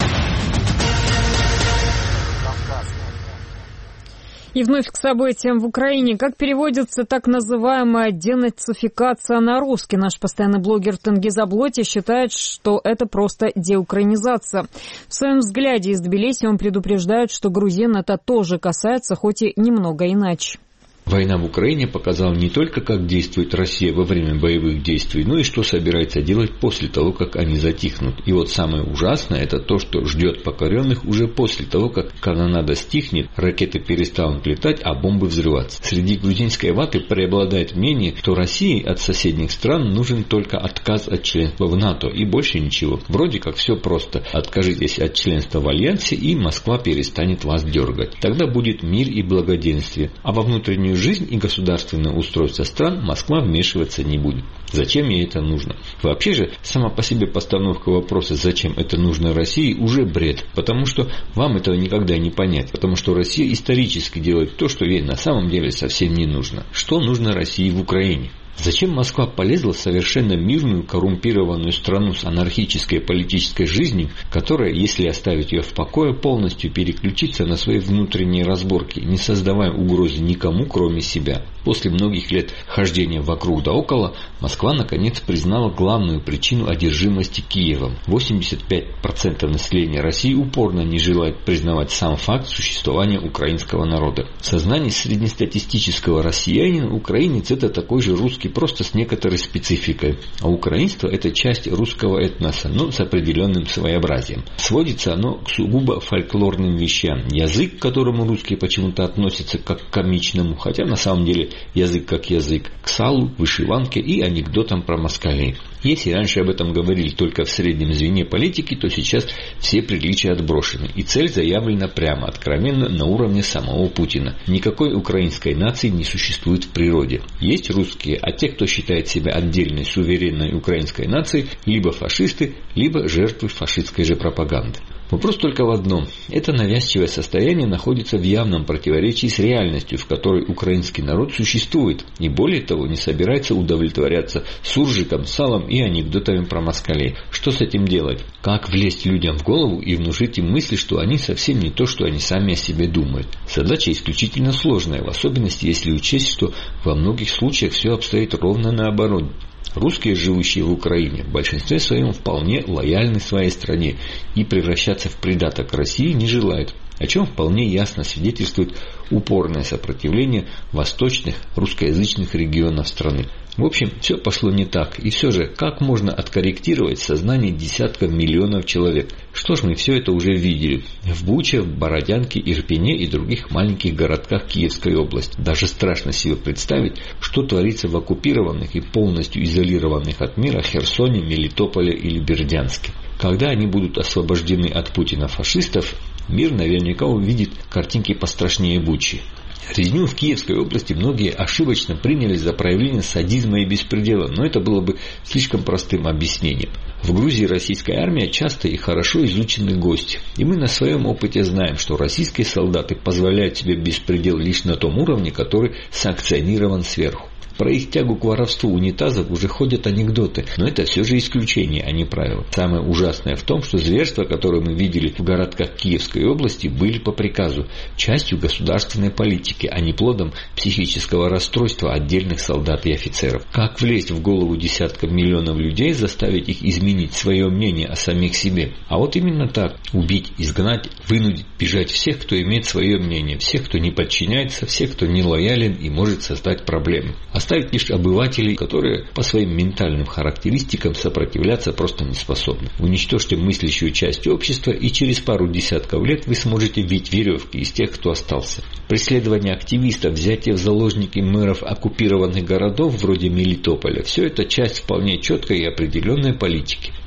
Speaker 1: И вновь к событиям в Украине. Как переводится так называемая денацификация на русский? Наш постоянный блогер Тенгиз Аблоти считает, что это просто деукраинизация. В своем взгляде из Тбилиси он предупреждает, что грузин это тоже касается, хоть и немного иначе.
Speaker 20: Война в Украине показала не только, как действует Россия во время боевых действий, но и что собирается делать после того, как они затихнут. И вот самое ужасное – это то, что ждет покоренных уже после того, как канонада стихнет, ракеты перестанут летать, а бомбы взрываться. Среди грузинской ваты преобладает мнение, что России от соседних стран нужен только отказ от членства в НАТО и больше ничего. Вроде как все просто. Откажитесь от членства в Альянсе, и Москва перестанет вас дергать. Тогда будет мир и благоденствие. А во внутреннюю жизнь и государственное устройство стран Москва вмешиваться не будет. Зачем ей это нужно? Вообще же, сама по себе постановка вопроса, зачем это нужно России, уже бред. Потому что вам этого никогда не понять. Потому что Россия исторически делает то, что ей на самом деле совсем не нужно. Что нужно России в Украине? Зачем Москва полезла в совершенно мирную, коррумпированную страну с анархической политической жизнью, которая, если оставить ее в покое, полностью переключится на свои внутренние разборки, не создавая угрозы никому, кроме себя? После многих лет хождения вокруг да около, Москва наконец признала главную причину одержимости Киевом. восемьдесят пять процентов населения России упорно не желает признавать сам факт существования украинского народа. В сознании среднестатистического россиянина украинец – это такой же русский, просто с некоторой спецификой. А украинство – это часть русского этноса, но с определенным своеобразием. Сводится оно к сугубо фольклорным вещам. Язык, к которому русские почему-то относятся как к комичному, хотя на самом деле язык как язык, к салу, вышиванке и анекдотам про москалей. Если раньше об этом говорили только в среднем звене политики, то сейчас все приличия отброшены. И цель заявлена прямо, откровенно, на уровне самого Путина. Никакой украинской нации не существует в природе. Есть русские, а те, кто считает себя отдельной суверенной украинской нацией, либо фашисты, либо жертвы фашистской же пропаганды. Вопрос только в одном. Это навязчивое состояние находится в явном противоречии с реальностью, в которой украинский народ существует, и более того не собирается удовлетворяться суржиком, салом и анекдотами про москалей. Что с этим делать? Как влезть людям в голову и внушить им мысли, что они совсем не то, что они сами о себе думают? Задача исключительно сложная, в особенности если учесть, что во многих случаях все обстоит ровно наоборот. Русские, живущие в Украине, в большинстве своем вполне лояльны своей стране и превращаться в придаток России не желают, о чем вполне ясно свидетельствует упорное сопротивление восточных русскоязычных регионов страны. В общем, все пошло не так. И все же, как можно откорректировать сознание десятков миллионов человек? Что ж, мы все это уже видели. В Буче, в Бородянке, Ирпене и других маленьких городках Киевской области. Даже страшно себе представить, что творится в оккупированных и полностью изолированных от мира Херсоне, Мелитополе или Бердянске. Когда они будут освобождены от Путина фашистов, мир наверняка увидит картинки пострашнее Бучи. Резню в Киевской области многие ошибочно приняли за проявление садизма и беспредела, но это было бы слишком простым объяснением. В Грузии российская армия часто и хорошо изученный гость, и мы на своем опыте знаем, что российские солдаты позволяют себе беспредел лишь на том уровне, который санкционирован сверху. Про их тягу к воровству унитазов уже ходят анекдоты, но это все же исключение, а не правило. Самое ужасное в том, что зверства, которые мы видели в городках Киевской области, были по приказу, частью государственной политики, а не плодом психического расстройства отдельных солдат и офицеров. Как влезть в голову десятков миллионов людей, заставить их изменить свое мнение о самих себе? А вот именно так. Убить, изгнать, вынудить бежать всех, кто имеет свое мнение, всех, кто не подчиняется, всех, кто не лоялен и может создать проблемы. Оставить лишь обывателей, которые по своим ментальным характеристикам сопротивляться просто не способны. Уничтожьте мыслящую часть общества, и через пару десятков лет вы сможете бить веревки из тех, кто остался. Преследование активистов, взятие в заложники мэров оккупированных городов вроде Мелитополя – все это часть вполне четкой и определенной политики.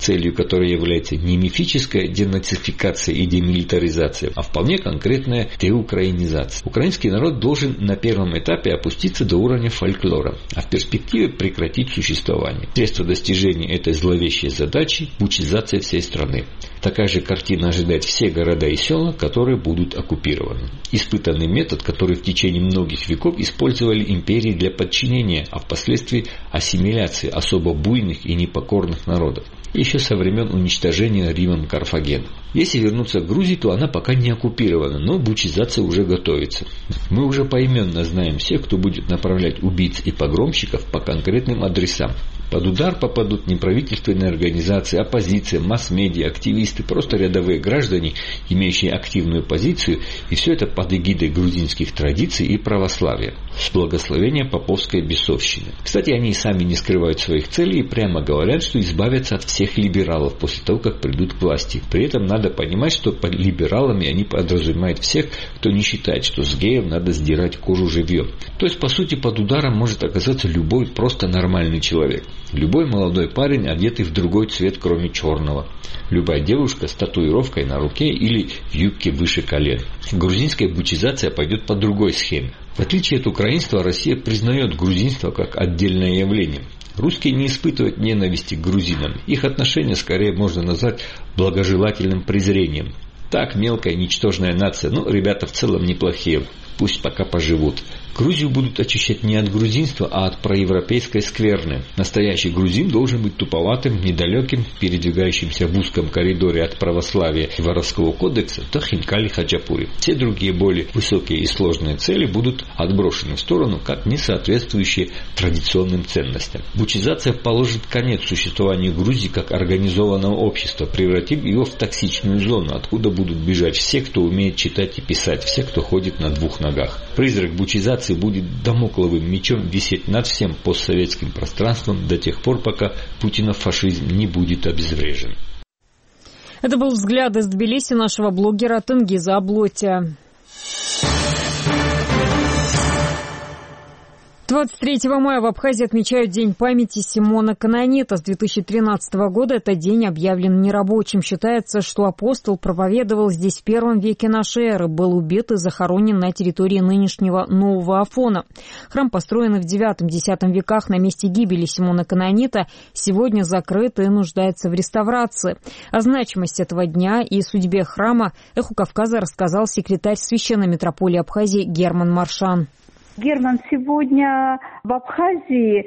Speaker 20: целью которой является не мифическая денацификация и демилитаризация, а вполне конкретная деукраинизация. Украинский народ должен на первом этапе опуститься до уровня фольклора, а в перспективе прекратить существование. Средство достижения этой зловещей задачи – бучизация всей страны. Такая же картина ожидает все города и села, которые будут оккупированы. Испытанный метод, который в течение многих веков использовали империи для подчинения, а впоследствии ассимиляции особо буйных и непокорных народов. Еще со времен уничтожения Римом Карфагена. Если вернуться к Грузии, то она пока не оккупирована, но бучизация уже готовится. Мы уже поименно знаем всех, кто будет направлять убийц и погромщиков по конкретным адресам. Под удар попадут неправительственные организации, оппозиция, масс-медиа, активисты, просто рядовые граждане, имеющие активную позицию, и все это под эгидой грузинских традиций и православия, с благословения поповской бесовщины. Кстати, они и сами не скрывают своих целей и прямо говорят, что избавятся от всех либералов после того, как придут к власти. При этом надо понимать, что под либералами они подразумевают всех, кто не считает, что с геем надо сдирать кожу живьем. То есть, по сути, под ударом может оказаться любой просто нормальный человек. Любой молодой парень, одетый в другой цвет, кроме черного. Любая девушка с татуировкой на руке или в юбке выше колен. Грузинская бучизация пойдет по другой схеме. В отличие от украинства, Россия признает грузинство как отдельное явление. Русские не испытывают ненависти к грузинам. Их отношение скорее можно назвать благожелательным презрением. Так, мелкая, ничтожная нация, но ребята в целом неплохие. Пусть пока поживут. Грузию будут очищать не от грузинства, а от проевропейской скверны. Настоящий грузин должен быть туповатым, недалеким, передвигающимся в узком коридоре от православия и воровского кодекса до Хинкали Хаджапури. Все другие более высокие и сложные цели будут отброшены в сторону, как не соответствующие традиционным ценностям. Бучизация положит конец существованию Грузии как организованного общества, превратив его в токсичную зону, откуда будут бежать все, кто умеет читать и писать, все, кто ходит на двух ногах. Призрак бучизации будет дамокловым мечом висеть над всем постсоветским пространством до тех пор, пока Путинов фашизм не будет обезврежен.
Speaker 1: Это был взгляд из Тбилиси нашего блогера Тенгиза Аблотя. двадцать третьего мая в Абхазии отмечают День памяти Симона Канонита. С две тысячи тринадцатого года этот день объявлен нерабочим. Считается, что апостол проповедовал здесь в первом веке нашей эры, был убит и захоронен на территории нынешнего Нового Афона. Храм, построенный в девятом-десятом веках на месте гибели Симона Канонита, сегодня закрыт и нуждается в реставрации. О значимости этого дня и судьбе храма «Эху Кавказа» рассказал секретарь Священной митрополии Абхазии Герман Маршан.
Speaker 21: Герман, сегодня в Абхазии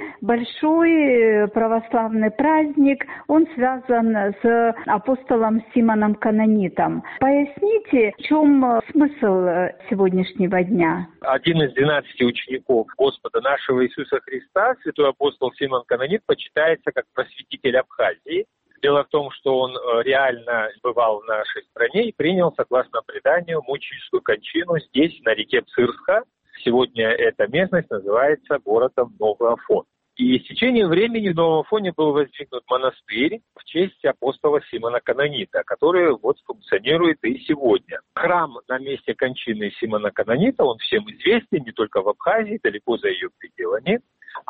Speaker 21: большой православный праздник. Он связан с апостолом Симоном Канонитом. Поясните, в чем смысл сегодняшнего дня?
Speaker 3: Один из двенадцати учеников Господа нашего Иисуса Христа, святой апостол Симон Канонит, почитается как просветитель Абхазии. Дело в том, что он реально бывал в нашей стране и принял, согласно преданию, мученическую кончину здесь, на реке Псырска. Сегодня эта местность называется городом Новый Афон. И с течением времени в Новом Афоне был воздвигнут монастырь в честь апостола Симона Канонита, который вот функционирует и сегодня. Храм на месте кончины Симона Канонита, он всем известен, не только в Абхазии, далеко за ее пределами.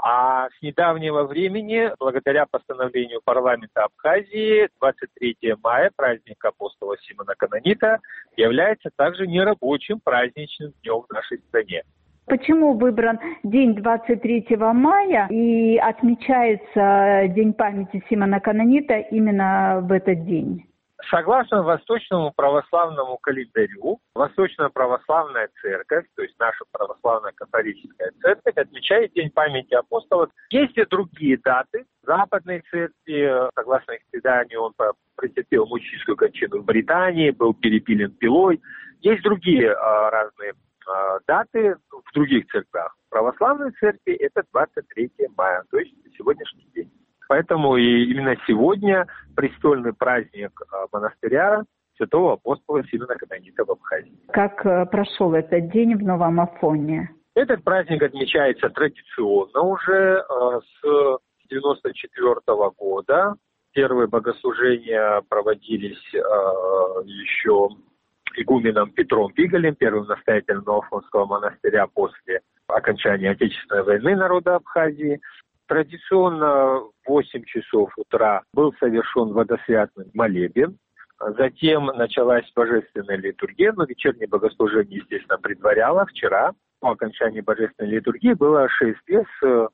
Speaker 3: А с недавнего времени, благодаря постановлению парламента Абхазии, двадцать третьего мая, праздник апостола Симона Канонита, является также нерабочим праздничным днем в нашей стране.
Speaker 21: Почему выбран день двадцать третьего мая и отмечается День памяти Симона Канонита именно в этот день?
Speaker 3: Согласно Восточному православному календарю, Восточная православная церковь, то есть наша православная католическая церковь, отмечает День памяти апостолов. Есть и другие даты. В Западной церкви, согласно их преданию, он претерпел мученическую кончину в Британии, был перепилен пилой. Есть другие а, разные а, даты в других церквях. В православной церкви это двадцать третьего мая, то есть сегодняшний день. Поэтому и именно сегодня престольный праздник монастыря святого апостола Симона Канонита в Абхазии.
Speaker 21: Как прошел этот день в Новом Афоне?
Speaker 3: Этот праздник отмечается традиционно уже с девяносто четвёртого года. Первые богослужения проводились еще игуменом Петром Пигалем, первым настоятелем Новоафонского монастыря после окончания Отечественной войны народа Абхазии. Традиционно в восемь часов утра был совершен водосвятный молебен. Затем началась божественная литургия, но вечернее богослужение, естественно, предваряло. Вчера по окончании божественной литургии было шествие с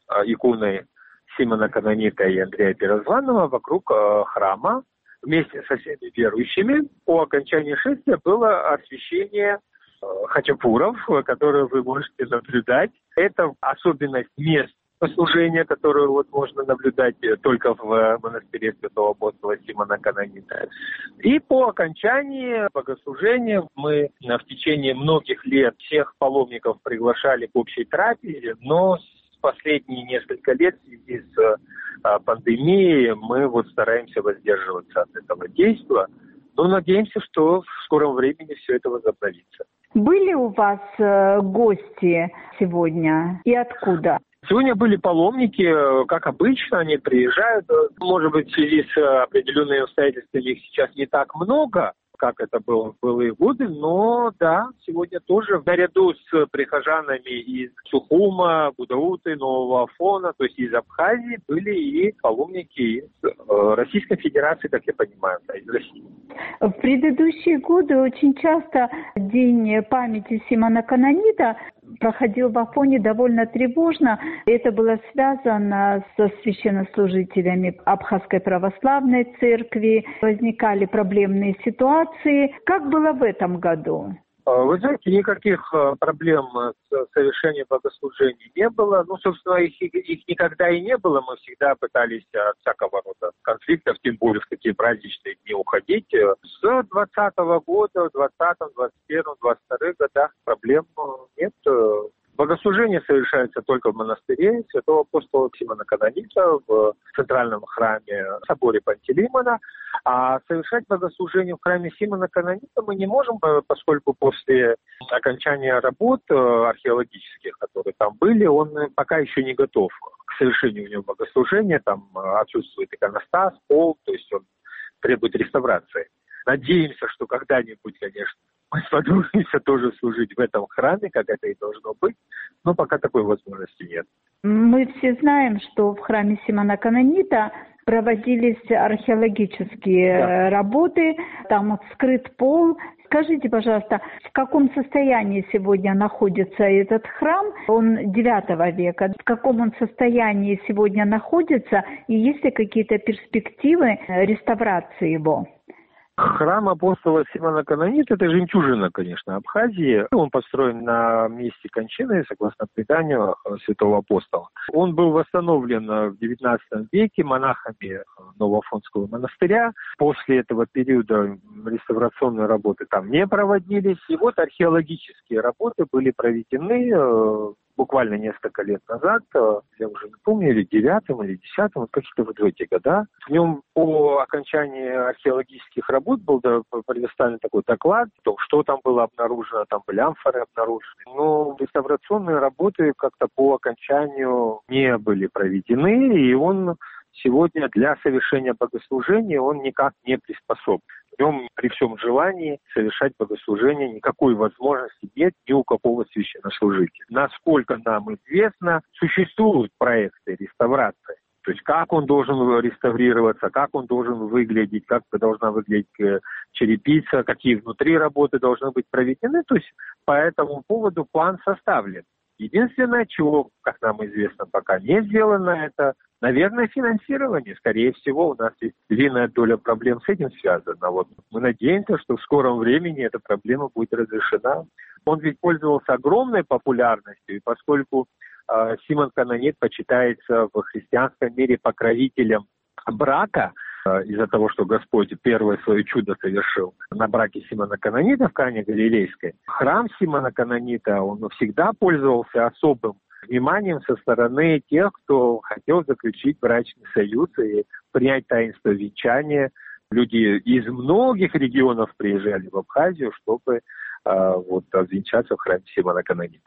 Speaker 3: иконой Симона Канонита и Андрея Первозванного вокруг храма вместе со всеми верующими. По окончании шествия было освящение хачапуров, которые вы можете наблюдать. Это особенность мест служения, которое вот можно наблюдать только в монастыре святого апостола Симона Канонита. И по окончании богослужения мы в течение многих лет всех паломников приглашали к общей трапезе, но последние несколько лет в связи с пандемией мы вот стараемся воздерживаться от этого действия, но надеемся, что в скором времени все это возобновится.
Speaker 21: Были у вас э, гости сегодня и откуда?
Speaker 3: Сегодня были паломники, как обычно, они приезжают. Может быть, в связи с определенными обстоятельствами их сейчас не так много, как это было в былые годы, но да, сегодня тоже наряду с прихожанами из Сухума, Гудауты, Нового Афона, то есть из Абхазии, были и паломники из э, Российской Федерации, как я понимаю, да, из России.
Speaker 21: В предыдущие годы очень часто День памяти Симона Канонита проходил в Афоне довольно тревожно. Это было связано со священнослужителями Абхазской православной церкви. Возникали проблемные ситуации. Как было в этом году?
Speaker 3: Вы знаете, никаких проблем с совершением богослужений не было. Ну, собственно, их, их никогда и не было. Мы всегда пытались от всякого рода конфликтов, тем более в такие праздничные дни, уходить. С двадцатого года, в двадцатом, двадцать первом, двадцать втором годах проблем нет. Богослужение совершается только в монастыре святого апостола Симона Канонита в центральном храме соборе Пантелеймона. А совершать богослужение в храме Симона Канонита мы не можем, поскольку после окончания работ археологических, которые там были, он пока еще не готов к совершению у него богослужения. Там отсутствует иконостас, пол, то есть он требует реставрации. Надеемся, что когда-нибудь, конечно, мы сподобимся тоже служить в этом храме, как это и должно быть, но пока такой возможности нет.
Speaker 21: Мы все знаем, что в храме Симона Канонита проводились археологические да. работы, там вскрыт пол. Скажите, пожалуйста, в каком состоянии сегодня находится этот храм? Он девятого века. В каком он состоянии сегодня находится? И есть ли какие-то перспективы реставрации его?
Speaker 3: Храм апостола Симона Канонита – это жемчужина, конечно, Абхазии. Он построен на месте кончины, согласно преданию святого апостола. Он был восстановлен в девятнадцатом веке монахами Новоафонского монастыря. После этого периода реставрационные работы там не проводились. И вот археологические работы были проведены буквально несколько лет назад, я уже не помню, или девятом, или десятом, какие-то вот в эти года. В нем по окончании археологических работ был предоставлен такой доклад, то, что там было обнаружено, там были амфоры обнаружены. Но реставрационные работы как-то по окончанию не были проведены, и он сегодня для совершения богослужения он никак не приспособлен. В нем при всем желании совершать богослужение никакой возможности нет ни у какого священнослужителя. Насколько нам известно, существуют проекты реставрации. То есть как он должен реставрироваться, как он должен выглядеть, как должна выглядеть черепица, какие внутри работы должны быть проведены. То есть по этому поводу план составлен. Единственное, чего, как нам известно, пока не сделано, это, наверное, финансирование. Скорее всего, у нас есть длинная доля проблем с этим связана. Вот мы надеемся, что в скором времени эта проблема будет разрешена. Он ведь пользовался огромной популярностью, и поскольку э, Симон Канонит почитается в христианском мире покровителем брака, э, из-за того, что Господь первое свое чудо совершил на браке Симона Канонита в Кане Галилейской, храм Симона Канонита, он всегда пользовался особым вниманием со стороны тех, кто хотел заключить брачный союз и принять таинство венчания. Люди из многих регионов приезжали в Абхазию, чтобы э, вот, обвенчаться в храме Симона Канонита.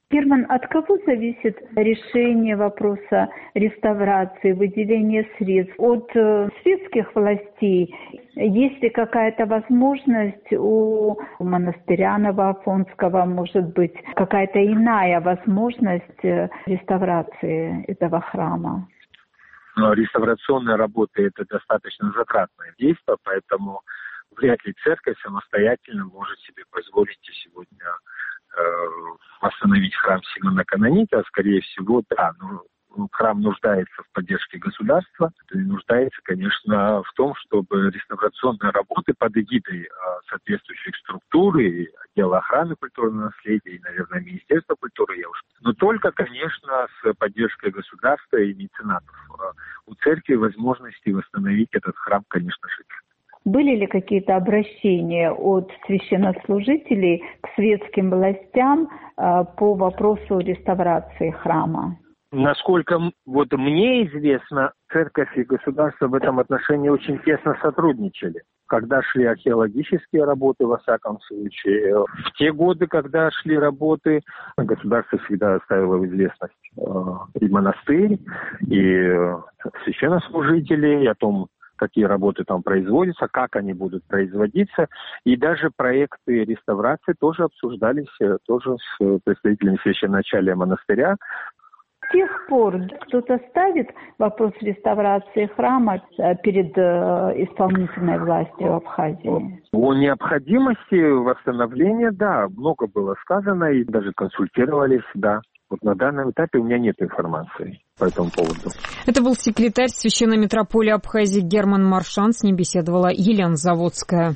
Speaker 21: Герман, от кого зависит решение вопроса реставрации, выделения средств? От э, светских властей? Есть ли какая-то возможность у монастыря Новоафонского, может быть, какая-то иная возможность реставрации этого храма?
Speaker 3: Но реставрационные работы – это достаточно затратное действие, поэтому вряд ли церковь самостоятельно может себе позволить сегодня восстановить храм Симона Канонита, а скорее всего, да, ну, храм нуждается в поддержке государства, и нуждается, конечно, в том, чтобы реставрационные работы под эгидой соответствующих структур и отдела охраны культурного наследия, и, наверное, Министерства культуры, я уж... но только, конечно, с поддержкой государства и меценатов. У церкви возможности восстановить этот храм, конечно же, нет.
Speaker 21: Были ли какие-то обращения от священнослужителей к светским властям э, по вопросу реставрации храма?
Speaker 3: Насколько вот мне известно, церковь и государство в этом отношении очень тесно сотрудничали. Когда шли археологические работы, во всяком случае, в те годы, когда шли работы, государство всегда ставило в известность э, и монастырь, и священнослужителей о том, какие работы там производятся, как они будут производиться. И даже проекты реставрации тоже обсуждались тоже с представителями священноначалия монастыря.
Speaker 21: С тех пор кто-то ставит вопрос реставрации храма перед исполнительной властью Абхазии?
Speaker 3: О необходимости восстановления, да, много было сказано и даже консультировались, да. Вот на данном этапе у меня нет информации по этому поводу.
Speaker 1: Это был секретарь Священной митрополии Абхазии Герман Маршан. С ним беседовала Елена Заводская.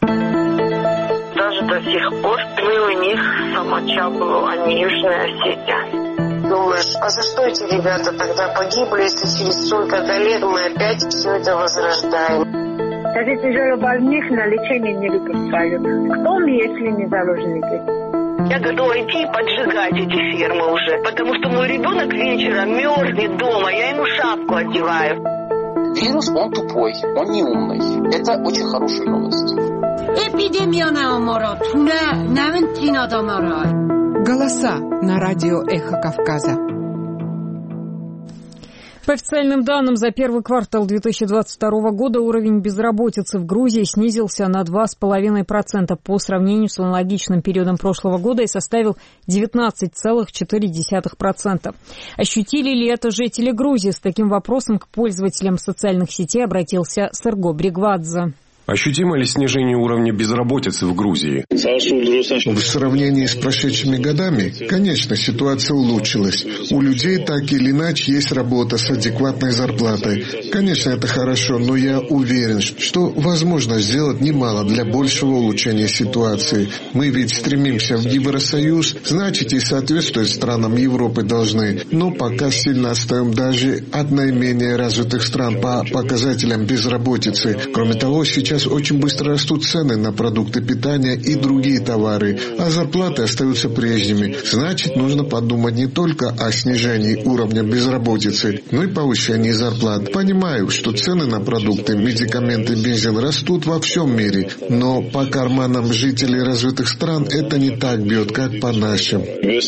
Speaker 6: Даже до сих пор мы у них самочабу, а не Южная Осетия. Думаешь, а за что эти ребята тогда погибли, если через столько-то лет мы опять все это возрождаем?
Speaker 21: Даже тяжелобольных на лечение не выпускают. Кто мы, если не заложники?
Speaker 6: Я готова идти и поджигать эти фермы уже, потому что мой ребенок вечером мерзнет дома, я ему шапку одеваю.
Speaker 22: Вирус, он тупой, он не умный. Это очень хорошая новость.
Speaker 23: Голоса на радио «Эхо Кавказа».
Speaker 1: По официальным данным, за первый квартал две тысячи двадцать второго года уровень безработицы в Грузии снизился на два с половиной процента по сравнению с аналогичным периодом прошлого года и составил девятнадцать целых четыре десятых процента. Ощутили ли это жители Грузии? С таким вопросом к пользователям социальных сетей обратился Серго Бригвадзе.
Speaker 2: Ощутимо ли снижение уровня безработицы в Грузии?
Speaker 13: В сравнении с прошедшими годами, конечно, ситуация улучшилась. У людей так или иначе есть работа с адекватной зарплатой. Конечно, это хорошо, но я уверен, что возможно сделать немало для большего улучшения ситуации. Мы ведь стремимся в Евросоюз, значит и соответствовать странам Европы должны. Но пока сильно отстаем даже от наименее развитых стран по показателям безработицы. Кроме того, сейчас очень быстро растут цены на продукты питания и другие товары, а зарплаты остаются прежними. Значит, нужно подумать не только о снижении уровня безработицы, но и повышении зарплат. Понимаю, что цены на продукты, медикаменты, бензин растут во всем мире, но по карманам жителей развитых стран это не так бьет, как по нашим.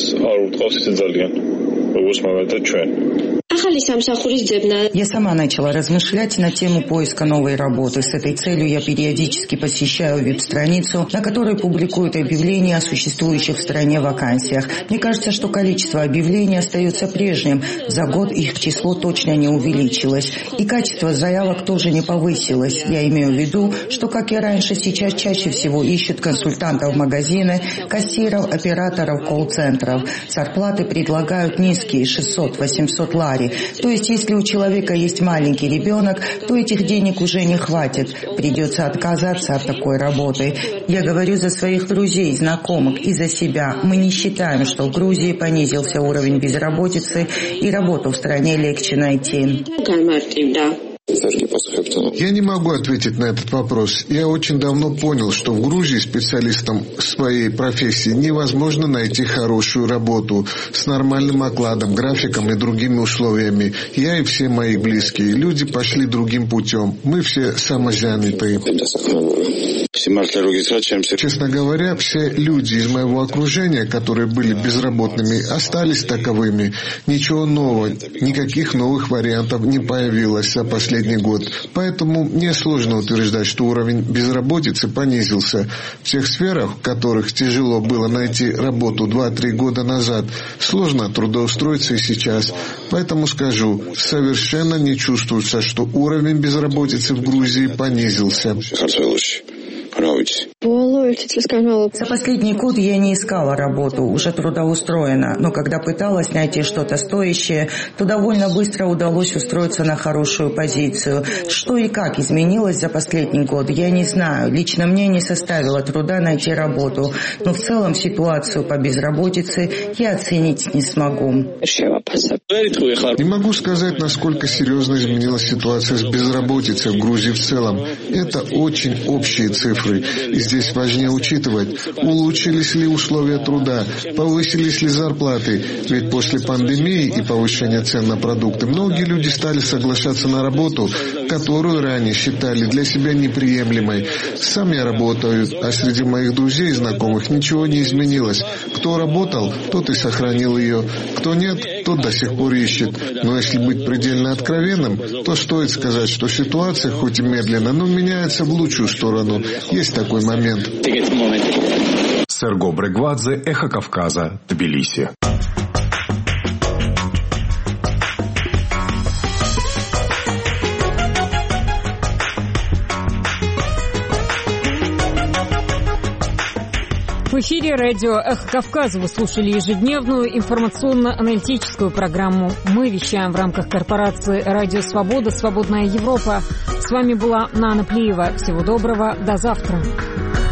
Speaker 12: Я сама начала размышлять на тему поиска новой работы. С этой целью я периодически посещаю веб-страницу, на которой публикуют объявления о существующих в стране вакансиях. Мне кажется, что количество объявлений остается прежним. За год их число точно не увеличилось. И качество заявок тоже не повысилось. Я имею в виду, что, как и раньше, сейчас чаще всего ищут консультантов магазины, кассиров, операторов колл-центров. Зарплаты предлагают низкие, шестьсот-восемьсот лари. То есть, если у человека есть маленький ребенок, то этих денег уже не хватит. Придется отказаться от такой работы. Я говорю за своих друзей, знакомых и за себя. Мы не считаем, что в Грузии понизился уровень безработицы и работу в стране легче найти.
Speaker 13: Я не могу ответить на этот вопрос. Я очень давно понял, что в Грузии специалистам своей профессии невозможно найти хорошую работу с нормальным окладом, графиком и другими условиями. Я и все мои близкие люди пошли другим путем. Мы все самозанятые. Честно говоря, все люди из моего окружения, которые были безработными, остались таковыми. Ничего нового, никаких новых вариантов не появилось за последний год. Поэтому мне сложно утверждать, что уровень безработицы понизился. В тех сферах, в которых тяжело было найти работу два-три года назад, сложно трудоустроиться и сейчас. Поэтому скажу, совершенно не чувствуется, что уровень безработицы в Грузии понизился.
Speaker 12: За последний год я не искала работу, уже трудоустроена, но когда пыталась найти что-то стоящее, то довольно быстро удалось устроиться на хорошую позицию. Что и как изменилось за последний год, я не знаю. Лично мне не составило труда найти работу, но в целом ситуацию по безработице я оценить не смогу.
Speaker 13: Не могу сказать, насколько серьезно изменилась ситуация с безработицей в Грузии в целом. Это очень общие цифры. И здесь важнее учитывать, улучшились ли условия труда, повысились ли зарплаты. Ведь после пандемии и повышения цен на продукты многие люди стали соглашаться на работу, которую ранее считали для себя неприемлемой. Сам я работаю, а среди моих друзей и знакомых ничего не изменилось. Кто работал, тот и сохранил ее. Кто нет, тот до сих пор ищет. Но если быть предельно откровенным, то стоит сказать, что ситуация, хоть и медленно, но меняется в лучшую сторону. Есть такой момент.
Speaker 2: Серго Брегвадзе, Эхо Кавказа, Тбилиси.
Speaker 1: В эфире радио «Эхо Кавказа» вы слушали ежедневную информационно-аналитическую программу. Мы вещаем в рамках корпорации «Радио Свобода. Свободная Европа». С вами была Нана Плиева. Всего доброго. До завтра.